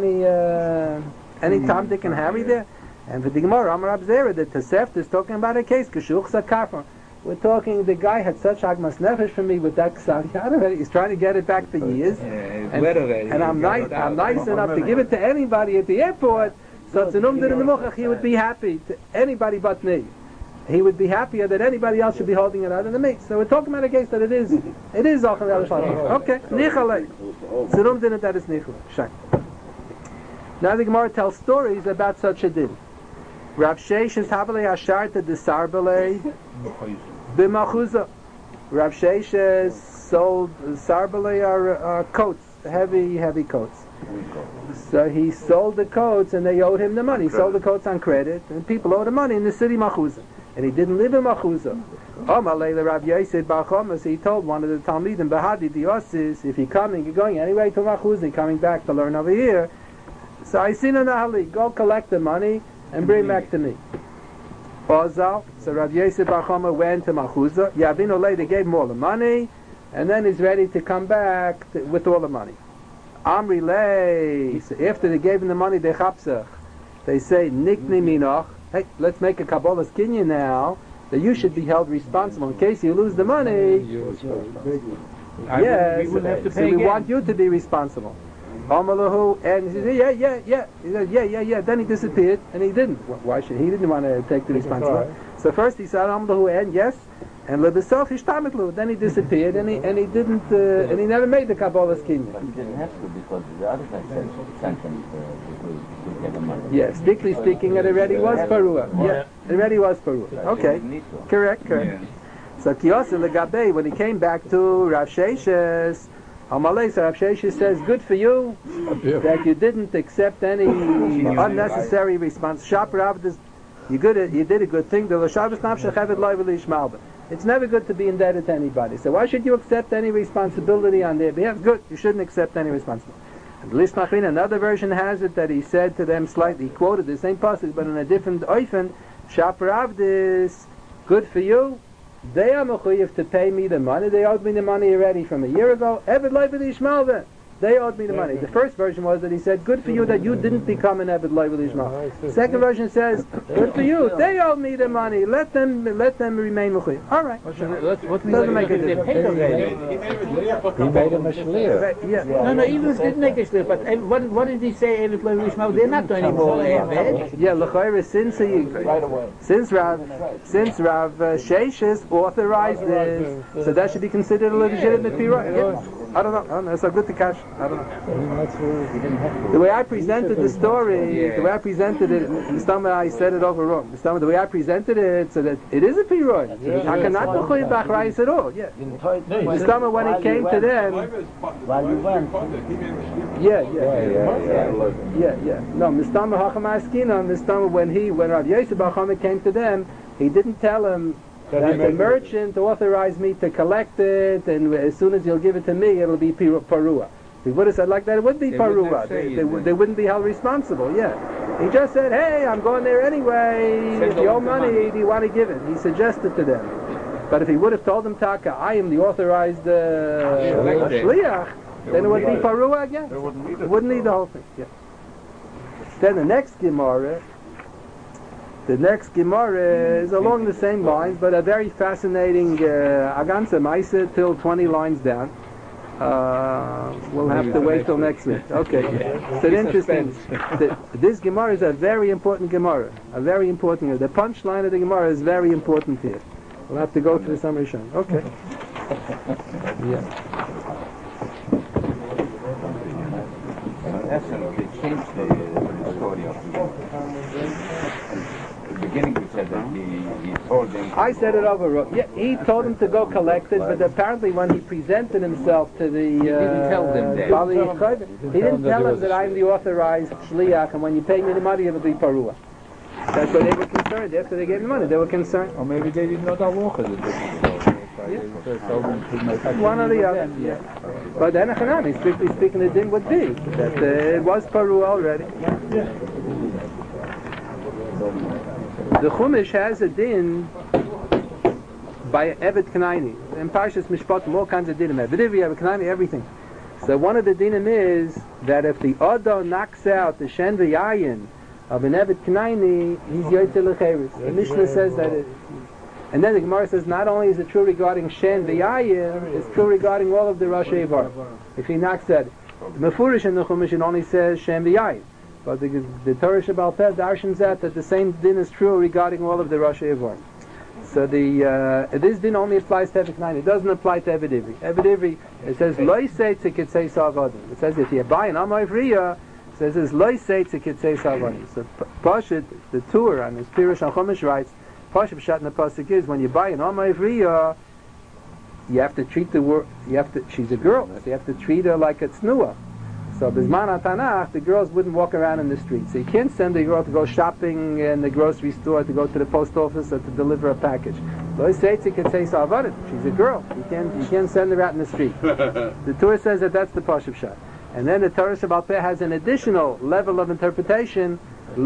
any Tom, Dick, and Harry there. And for the Gemara, Amar Abzera, the Tosefta is talking about a case. Keshuch Zakafar. We're talking. The guy had such agmas nefesh for me with that ksav yad already. He's trying to get it back for years. And I'm nice enough to give it to anybody at the airport. So it's an umdin in the muchach, he would be happy to anybody but me. He would be happier that anybody else should be holding it other than me. So we're talking about a case that it is Zachal Yad. Okay, nichalei. It's an umdin that is nichalei. Now the Gemara tells stories about such a din. Rav Sheish is habalei asharta de sarbelei b'machuza. Rav Sheish sold sarbelei are coats, heavy coats. So he sold the coats and they owed him the money. He sold the coats on credit and people owed him money in the city Machuza. And he didn't live in Machuza. He told one of the Talmidim, Bahadi Diosis, if you're going anyway to Machuza, you're coming back to learn over here. So I seen an Nahali, go collect the money and bring back to me. So Rav Yosef Bar Chama went to Machuza. Yavin Olei, they gave him all the money and then he's ready to come back with all the money. Amri lei. After they gave him the money, they chapsach. They say, Nikni minoch. Hey, let's make a Kabbalah's kinyan now that you should be held responsible in case you lose the money. Yes, so we want you to be responsible. Amalahu, and he said, yeah. He said, yeah. Then he disappeared, and he didn't. Why should he? Didn't want to take the responsibility. So first he said, Amalahu, and yes. And lebesov hishtamitlu. Then he disappeared, and he didn't, and he never made the Kabbalah's kinyan. But he didn't have to because the other guy sent him to get the money. Yes, strictly speaking, it already was parua. Yeah, it already was parua. Okay, correct. Yeah. So Kiyos legabe, when he came back to Rav Sheishes, Amalei, so Rav Sheishes says, "Good for you that you didn't accept any unnecessary response. Shap Rav, you did a good thing. The Shabbos nafshech hevet loy v'lishmalba. It's never good to be indebted to anybody. So why should you accept any responsibility on their behalf? Good. You shouldn't accept any responsibility." And Lishmachin, another version has it that he said to them slightly, he quoted the same passage but in a different oifen, Shapar Avdis, good for you. They are mechuyev to pay me the money. They owed me the money already from a year ago. Eved loy v'lishmalva. They owed me the money. The first version was that he said, good for you that you didn't become an Eved loy v'lishmalva. The second version says, good for you, they owe me the money. Let them remain mechuyev. All right. Doesn't make a difference. He made him a shliach. Yeah. No, even if he didn't make a shliach, but what did he say, Eved loy v'lishmalva? They're not anymore Eved. Yeah, l'chayre, since Rav Sheishes authorized this, so that should be considered a legitimate pirah. I don't know. It's a good to catch. I don't know. The way I presented the story, the way I presented it, Mistama, I said it over wrong. Mistama, the way I presented it, so that it is a piroi. I cannot be chuy b'achrayis at all. Yeah. Mistama, when it came to them, yeah. No, Mistama hachamaskina. Mistama, when Rav Yosef Bar Chama came to them, he didn't tell him that the merchant authorized me to collect it, and as soon as he'll give it to me, it'll be parua. If he would have said like that, it would be parua. They wouldn't be held responsible. Yeah, he just said, "Hey, I'm going there anyway. If you owe money, do you want to give it?" He suggested to them. But if he would have told them, "Taka, I am the authorized shliach," then it would be parua again. It wouldn't need the whole thing. Yeah. Then the next Gemara. The next Gemara is along the same lines, but a very fascinating Aganza Maisa till 20 lines down. We'll have to wait till next week. Okay. So interesting. This Gemara is a very important Gemara. The punchline of the Gemara is very important here. We'll have to go through the summary shine. Okay. They changed the story of beginning you said that he told him. I said it over. Yeah, he told him to go collect it, but apparently when he presented himself to the he didn't tell them that. He didn't tell him that I'm the authorized shliach, and when you pay me the money, it'll be parua. That's why they were concerned. After they gave the money, they were concerned. Or maybe they didn't know that walk. One or the other. Yeah. But then, strictly speaking, the din would be that it was parua already. The Chumash has a din by Evet Kanaini. In Parshas Mishpatim, all kinds of dinim. Evet Kanaini, everything. So one of the dinim is that if the Odo knocks out the Shen v'Yayin of an Evet Kanaini, he's Yotzei L'Cheres. The Mishnah says that it. And then the Gemara says not only is it true regarding Shen v'Yayin, it's true regarding all of the Rosh Eivar. If he knocks that, Mefurish in the Chumash it only says Shen v'Yayin. But the Torah Shabbal Peh darshans that the same din is true regarding all of the Rosh Eivar. So this din only applies to Evet Kanaini. It doesn't apply to Evet Ivri. Evet Ivri, it says Lo Yisei Tzikitsei Sa'avadim. It says if you buy an Amar Ivriya, it says it's Lo Yisei Tzikitsei Sa'avadim. So Pashit, the Tur on his Pirush on Chumash writes, Pashit Pshat in the pasuk is when you buy an Amar Ivriya, you have to treat she's a girl, so you have to treat her like a tznuah. So Bizman HaTanach, the girls wouldn't walk around in the street. So you can't send a girl to go shopping in the grocery store, to go to the post office, or to deliver a package. She's a girl. You can't send her out in the street. The Torah says that that's the Pashup Shah. And then the Torah Shabbal Peh has an additional level of interpretation.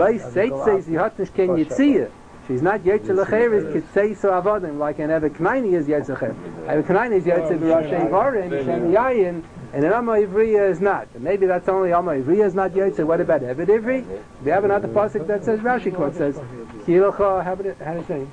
She's not Yetzei L'Cheres Kitzei Sa'avadim like an Evet Kanaini is Yetzei L'Cheres. Evet Kanaini is Yetzei B'Rosh Eivarim, Shem Yayin, and an Amma Ivriya is not. And maybe that's only Amma Ivriya is not Yetzei. What about Evet Ivri? We have another pasuk that says Rashi quote says Kilocha. How do you say?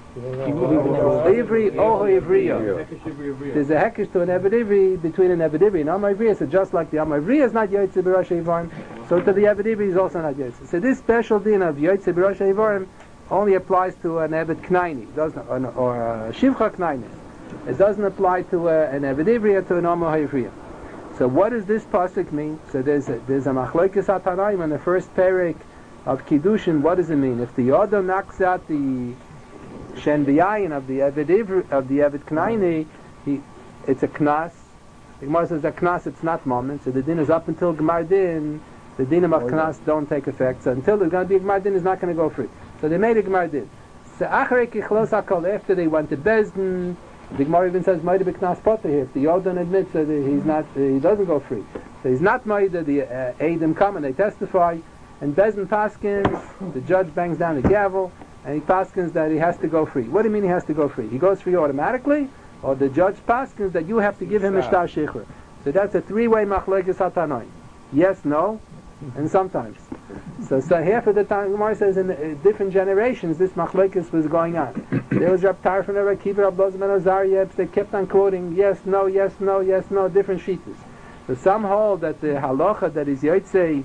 Ivri Oho Ivriya. There's a hekesh to an Evet Ivri between an Evet Ivri and Amma Ivriya. So just like the Amma Ivriya is not Yetzei B'Rosh Eivarim, so to the Evet Ivri is also not Yetzei. So this special din of Yetzei B'Rosh Eivarim only applies to an Evet Knaini, or a Shivcha Knaini. It doesn't apply to an Evet Ivri or to an Amma Ivriya. So what does this pasuk mean? So there's a Machlokes HaTanaim in the first parak of Kiddushin. What does it mean? If the Yodo knocks out the Shen V'Yayin of the Evet Knaini, it's a Knas. The Gemara says that Knas, it's not Moment. So the din is up until Gemar Din. The dinim of Knas don't take effect. So until there's going to be a Gemar Din, it's not going to go free. So they made a Gemar Din. So after they went to Bezdin, the Gemara even says Maida b'Knas Potter here. If the Yodon admits that he doesn't go free. So he's not Maida, the Eidim come and they testify, and Bezdin paskins, the judge bangs down the gavel, and he paskins that he has to go free. What do you mean he has to go free? He goes free automatically, or the judge paskins that you have to give him a shtar shechur. So that's a three-way machlokes hatanoim. Yes, no, and sometimes. So half of the time, Gemara says in different generations, this machlokes was going on. There was Rab Tar from the Reb Kiva, Rab Lozman Azariah, they kept on quoting yes, no, yes, no, yes, no, different shittas. So some hold that the halacha that is Yotzei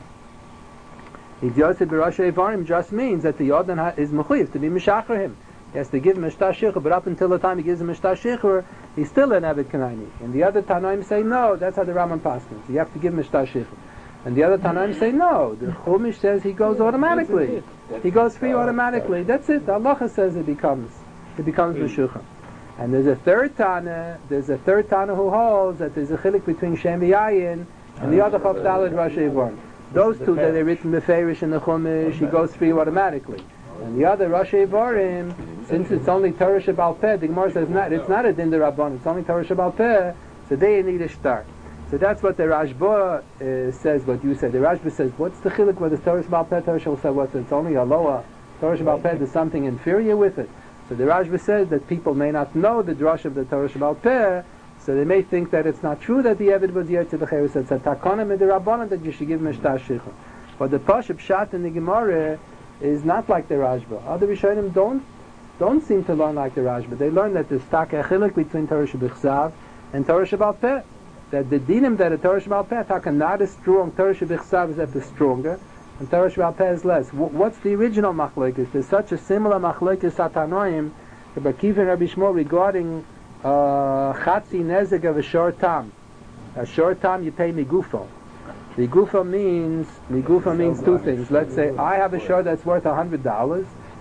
B'Rosh Eivarim just means that the Yodan is mechuyev to be mishacher him. He has to give him a shtar shechur, but up until the time he gives him a shtar shechur, he's still an Evet Kanaini. And the other Tanaim say no, that's how the Rambam paskins. You have to give him a shtar shechur. And the other Tanaim say no. The Chumash says he goes automatically. He goes free automatically. That's it. The halacha says it becomes Meshucha. And there's a third Tana who holds that there's a chilik between Shem V'Yayin and the other Chav Daled Rosh Eivarim. Those two that are written Meferish in the Chumash, he goes free automatically. And the other Rosh Eivarim, since it's only Torah Shabbal Peh, the Gemara says it's not a Din D'Rabbanan, it's only Torah Shabbal Peh, so they need a shtar. So that's what the Rashba says, what you said. The Rashba says, what's the chilik with the Torah Shabbal Peh, Torah Shabbal Peh, what's it? It's only a lower Torah Shabbal Peh, there's something inferior with it. So the Rashba says that people may not know the drush of the Torah Shabbal Peh, so they may think that it's not true that the Eved was Yetzei L'Cheres. It's a takonim in the Rabbanan that you should give him a shtar shechur. But the Pashup Pshat in the Gemara is not like the Rashba. Other Rishonim don't seem to learn like the Rashba. They learn that there's taka chilik between Torah Shabbat and Torah Shabbal Peh. That the dinim that a Torah Shabbal Peh taka not as strong, Torah Shabbat is ever stronger, and Torah Shabbal Peh is less. What's the original machlokes? There's such a similar machlokes Satanoim, Rabbi Kiva and Rabbi Shmuel regarding chatzi nezek of a short tam. A short tam you pay migufo. Migufa means two things. Let's say I have a short that's worth $100,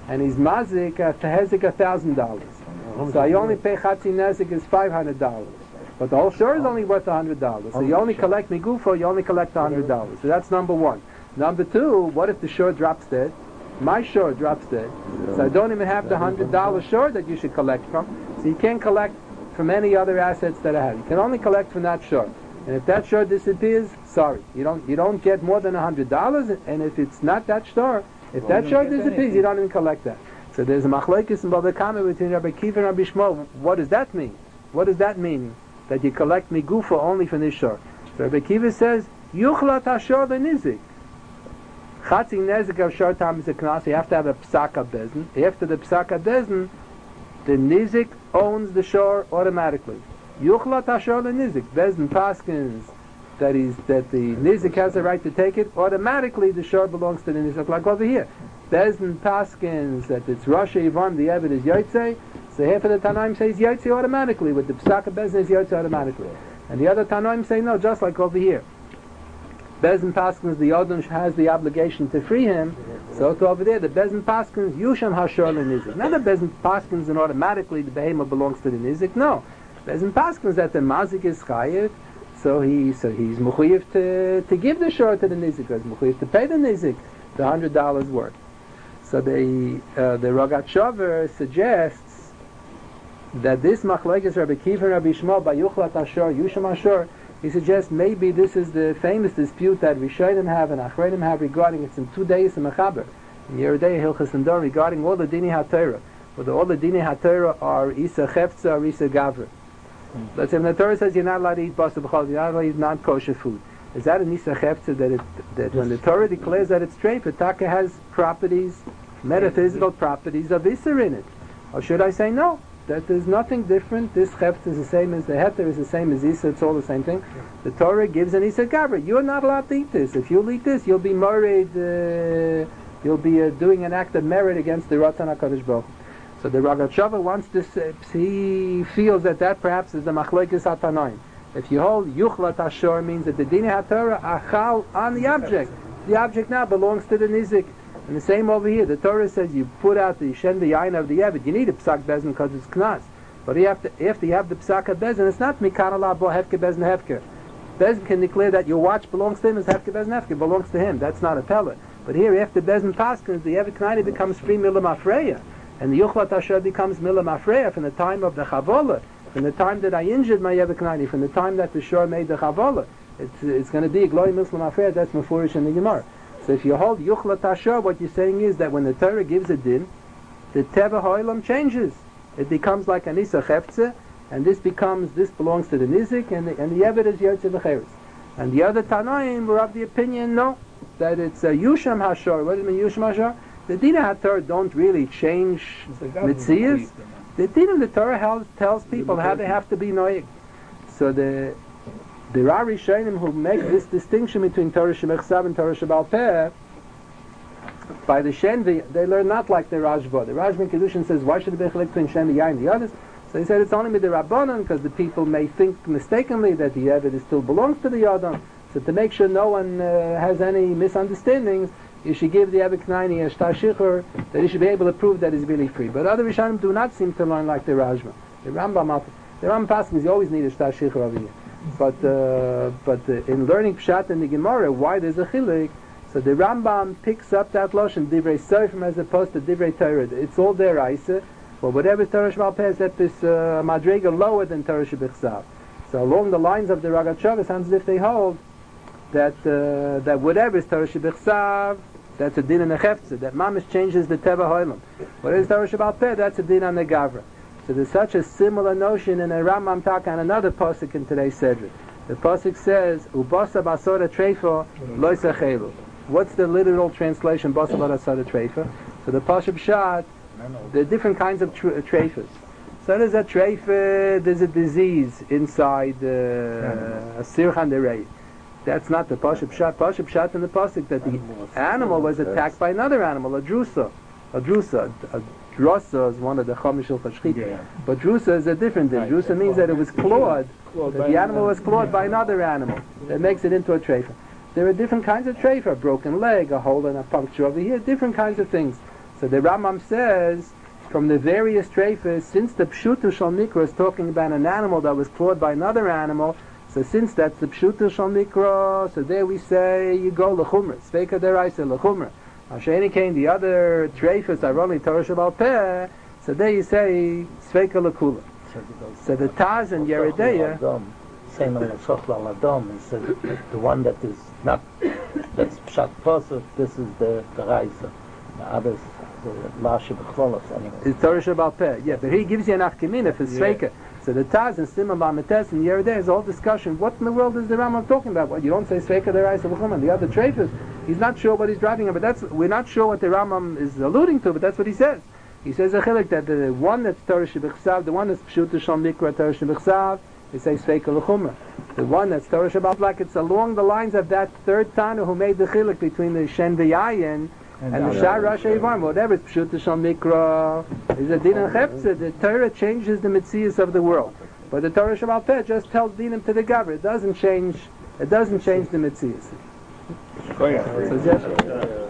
and he's mazik tehezek $1,000. So I only pay chatzi nezik is $500. But the whole shore is only worth $100. So you only collect migufo, you only collect $100. So that's number one. Number two, what if the shore drops dead? My shore drops dead. So I don't even have the $100 shore that you should collect from. So you can't collect from any other assets that I have. You can only collect from that shore. And if that shore disappears, sorry, you don't get more than $100. And if it's not that shore, if that shore disappears, you don't even collect that. So there's a machlokes in Bava Kama between Rabbi Kiva and Rabbi Shmuel. What does that mean? What does that mean? That you collect migufa only from this shore. So Rabbi Kiva says, Yuchlat hashor v'nizik. Chatzi nezik of shor tam is a knas. You have to have a psaka bezin. After the psaka bezin, the nizik owns the shore automatically. Yuchlat hashor v'nizik. Bezin paskins that the nizik has the right to take it. Automatically, the shore belongs to the nizik. Like over here, Bezin paskins that it's Rosh Yevon, the Eved is Yotzei. So half of the Tanaim says Yotzi automatically, with the Psaka Bezin is Yotzi automatically. And the other Tanaim say no, just like over here. Bezin Paskins, the Yodin has the obligation to free him, so to over there, the Bezin Paskins, Yusham Hashor Nizik. Not the Bezin Paskins and automatically the Behemoth belongs to the Nizik, no. Bezin Paskins that the Mazik is Chayiv, so he's Mechuyev to give the shore to the Nizik, or Mechuyev to pay the Nizik the $100 worth. So the Rogat Shover suggests that this machlokes Rabbi Kiva and Rabbi Shmuel by Yuchlat Ashur, Yusham Ashur, he suggests maybe this is the famous dispute that Rishonim have and Achronim have regarding it's in 2 days in Mechaber, in Yeridei Hilchas and Dor, regarding all the Dini HaTorah. Whether all the Dini HaTorah are Isa Chefza or Isa Gavra. Let's say when the Torah says you're not allowed to eat Basar B'chol, you're not allowed to eat non-kosher food. Is that an Isa Chefza that when the Torah declares that it's straight, Taka has properties, metaphysical properties of Isa in it? Or should I say no? That there's nothing different. This cheft is the same as the heter is the same as Isa. It's all the same thing. The Torah gives an Isa Gabra. You're not allowed to eat this. If you eat this, you'll be married. You'll be doing an act of merit against the Ratan HaKadosh Baruch. So the Rogat Shover wants to say, he feels that perhaps is the machlokes hatanoim. If you hold Yuchlat Ashor means that the Dini HaTorah achal on the object. The object now belongs to the Nizik. And the same over here, the Torah says you put out the Shen the Yain of the Eved. You need a Psak Bezin because it's Knas. But after you have the Psak Bezin, it's not Mikan Allah Bo Hefke Bezin Hefke. Bezin can declare that your watch belongs to him as Hefke Bezin Hefke, belongs to him. That's not a Pella. But here, after Bezin Paskins, the Eved Knaini becomes free Milam Afreya. And the Yuchlat Asher becomes Milam Afreya from the time of the Chavola, from the time that I injured my Eved Knaini, from the time that the Shor made the Chavola. It's going to be a Glory Muslim Afreya, that's Mefurish in the Gemara. So if you hold Yuchlat Ashur, what you're saying is that when the Torah gives a din, the Teva Ha'olam changes. It becomes like an Isa Chefze, and this belongs to the Nizik, and the Yeved is Yotze V'cheres. And the other Tanaim were of the opinion, no, that it's a Yusham Hashor. What does it mean, Yusham Hashor? The Din HaTorah don't really change Mitzias. The Din of the Torah tells people how they have to be Noeg. So the Rari Shainim who make this distinction between Torah Shebechsav and Torah Shebal Peh, by the Shenvi, they learn not like the Rashba. The Rashba in Kedushin says, why should it be chelek between Shenvi Yain and the others? So he said it's only with the Rabbanon, because the people may think mistakenly that the Eved still belongs to the Yadam. So to make sure no one has any misunderstandings, you should give the Eved Knaini a Shtar Shichur, that he should be able to prove that he's really free. But other Rishonim do not seem to learn like the Rashba. The Rambam Paskin, you always need a Shtar Shichur over here. But in learning Pshat and the Gemara, why there's a chilek, so the Rambam picks up that Lashon, Divrei Seifim, as opposed to Divrei Torah. It's all there, Isa. But whatever Torah Shebal Peh is at this madrega lower than Torah Shebechsav. So along the lines of the Rogat Shover, it sounds as if they hold that whatever is Torah Shebechsav, that's a din and a chefze. That Mamish changes the Teva Ha'olam. Whatever is Torah Shebal Peh, that's a din and a Gavra. So there's such a similar notion in a Rambam Taka and another pasuk in today's Sedra. The pasuk says, "Ubasa basora treifa lo yisachelu." What's the literal translation? Basa basora treifa. So the pasuk Pshat, there are different kinds of treifas. So there's a treifa. There's a disease inside a sirchan derei. That's not the pasuk Pshat. Pasuk Pshat in the pasuk that the animal was attacked by another animal, a drusa. A drusa is one of the chamishal chashchita, but drusa is a different thing. Drusa means that it was clawed, that the animal was clawed by another animal. That makes it into a treifa. There are different kinds of treifa, a broken leg, a hole and a puncture over here, different kinds of things. So the Rambam says, from the various treifas, since the Pshuta Shal Mikra is talking about an animal that was clawed by another animal, so since that's the Pshuta Shal Mikra, so there we say, you go L'chumra, Sveika Deraisa L'chumra. Asheni came the other treifas are only Torah Shabal Peh, so there you say, Sveika L'kula. So the Taz and Yeredeya, same on the Sochla Ladom, is the one that is not, that's Pshat Posuk, this is the Reisa. The others, the Marsha B'chvolos, anyway. It's Torah Shabal Peh, yeah, but he gives you an Afkamina for Sveika. So the Taz and Simon Bamates and Yeredeya is all discussion. What in the world is the Rambam talking about? What, you don't say Sveika Deraisa L'chumra, the other treifas, he's not sure what he's driving at, but we're not sure what the Rambam is alluding to, but that's what he says. He says a chilik that the one that's Torah Shebechsav, the one that's Pshuta Shal Mikra Torah Shebechsav, they say Sveika L'chumra. The one that's Torah Shabbat, like it's along the lines of that third Tana who made the chilik between the Shen V'Yayin and the Shar Rosh Eivan, whatever it's Pshuta Shal Mikra, is a din and chepzeh. The Torah changes the mitzias of the world, but the Torah Shabbat Peh just tells dinim to the Gavra. It doesn't change the mitzias. So,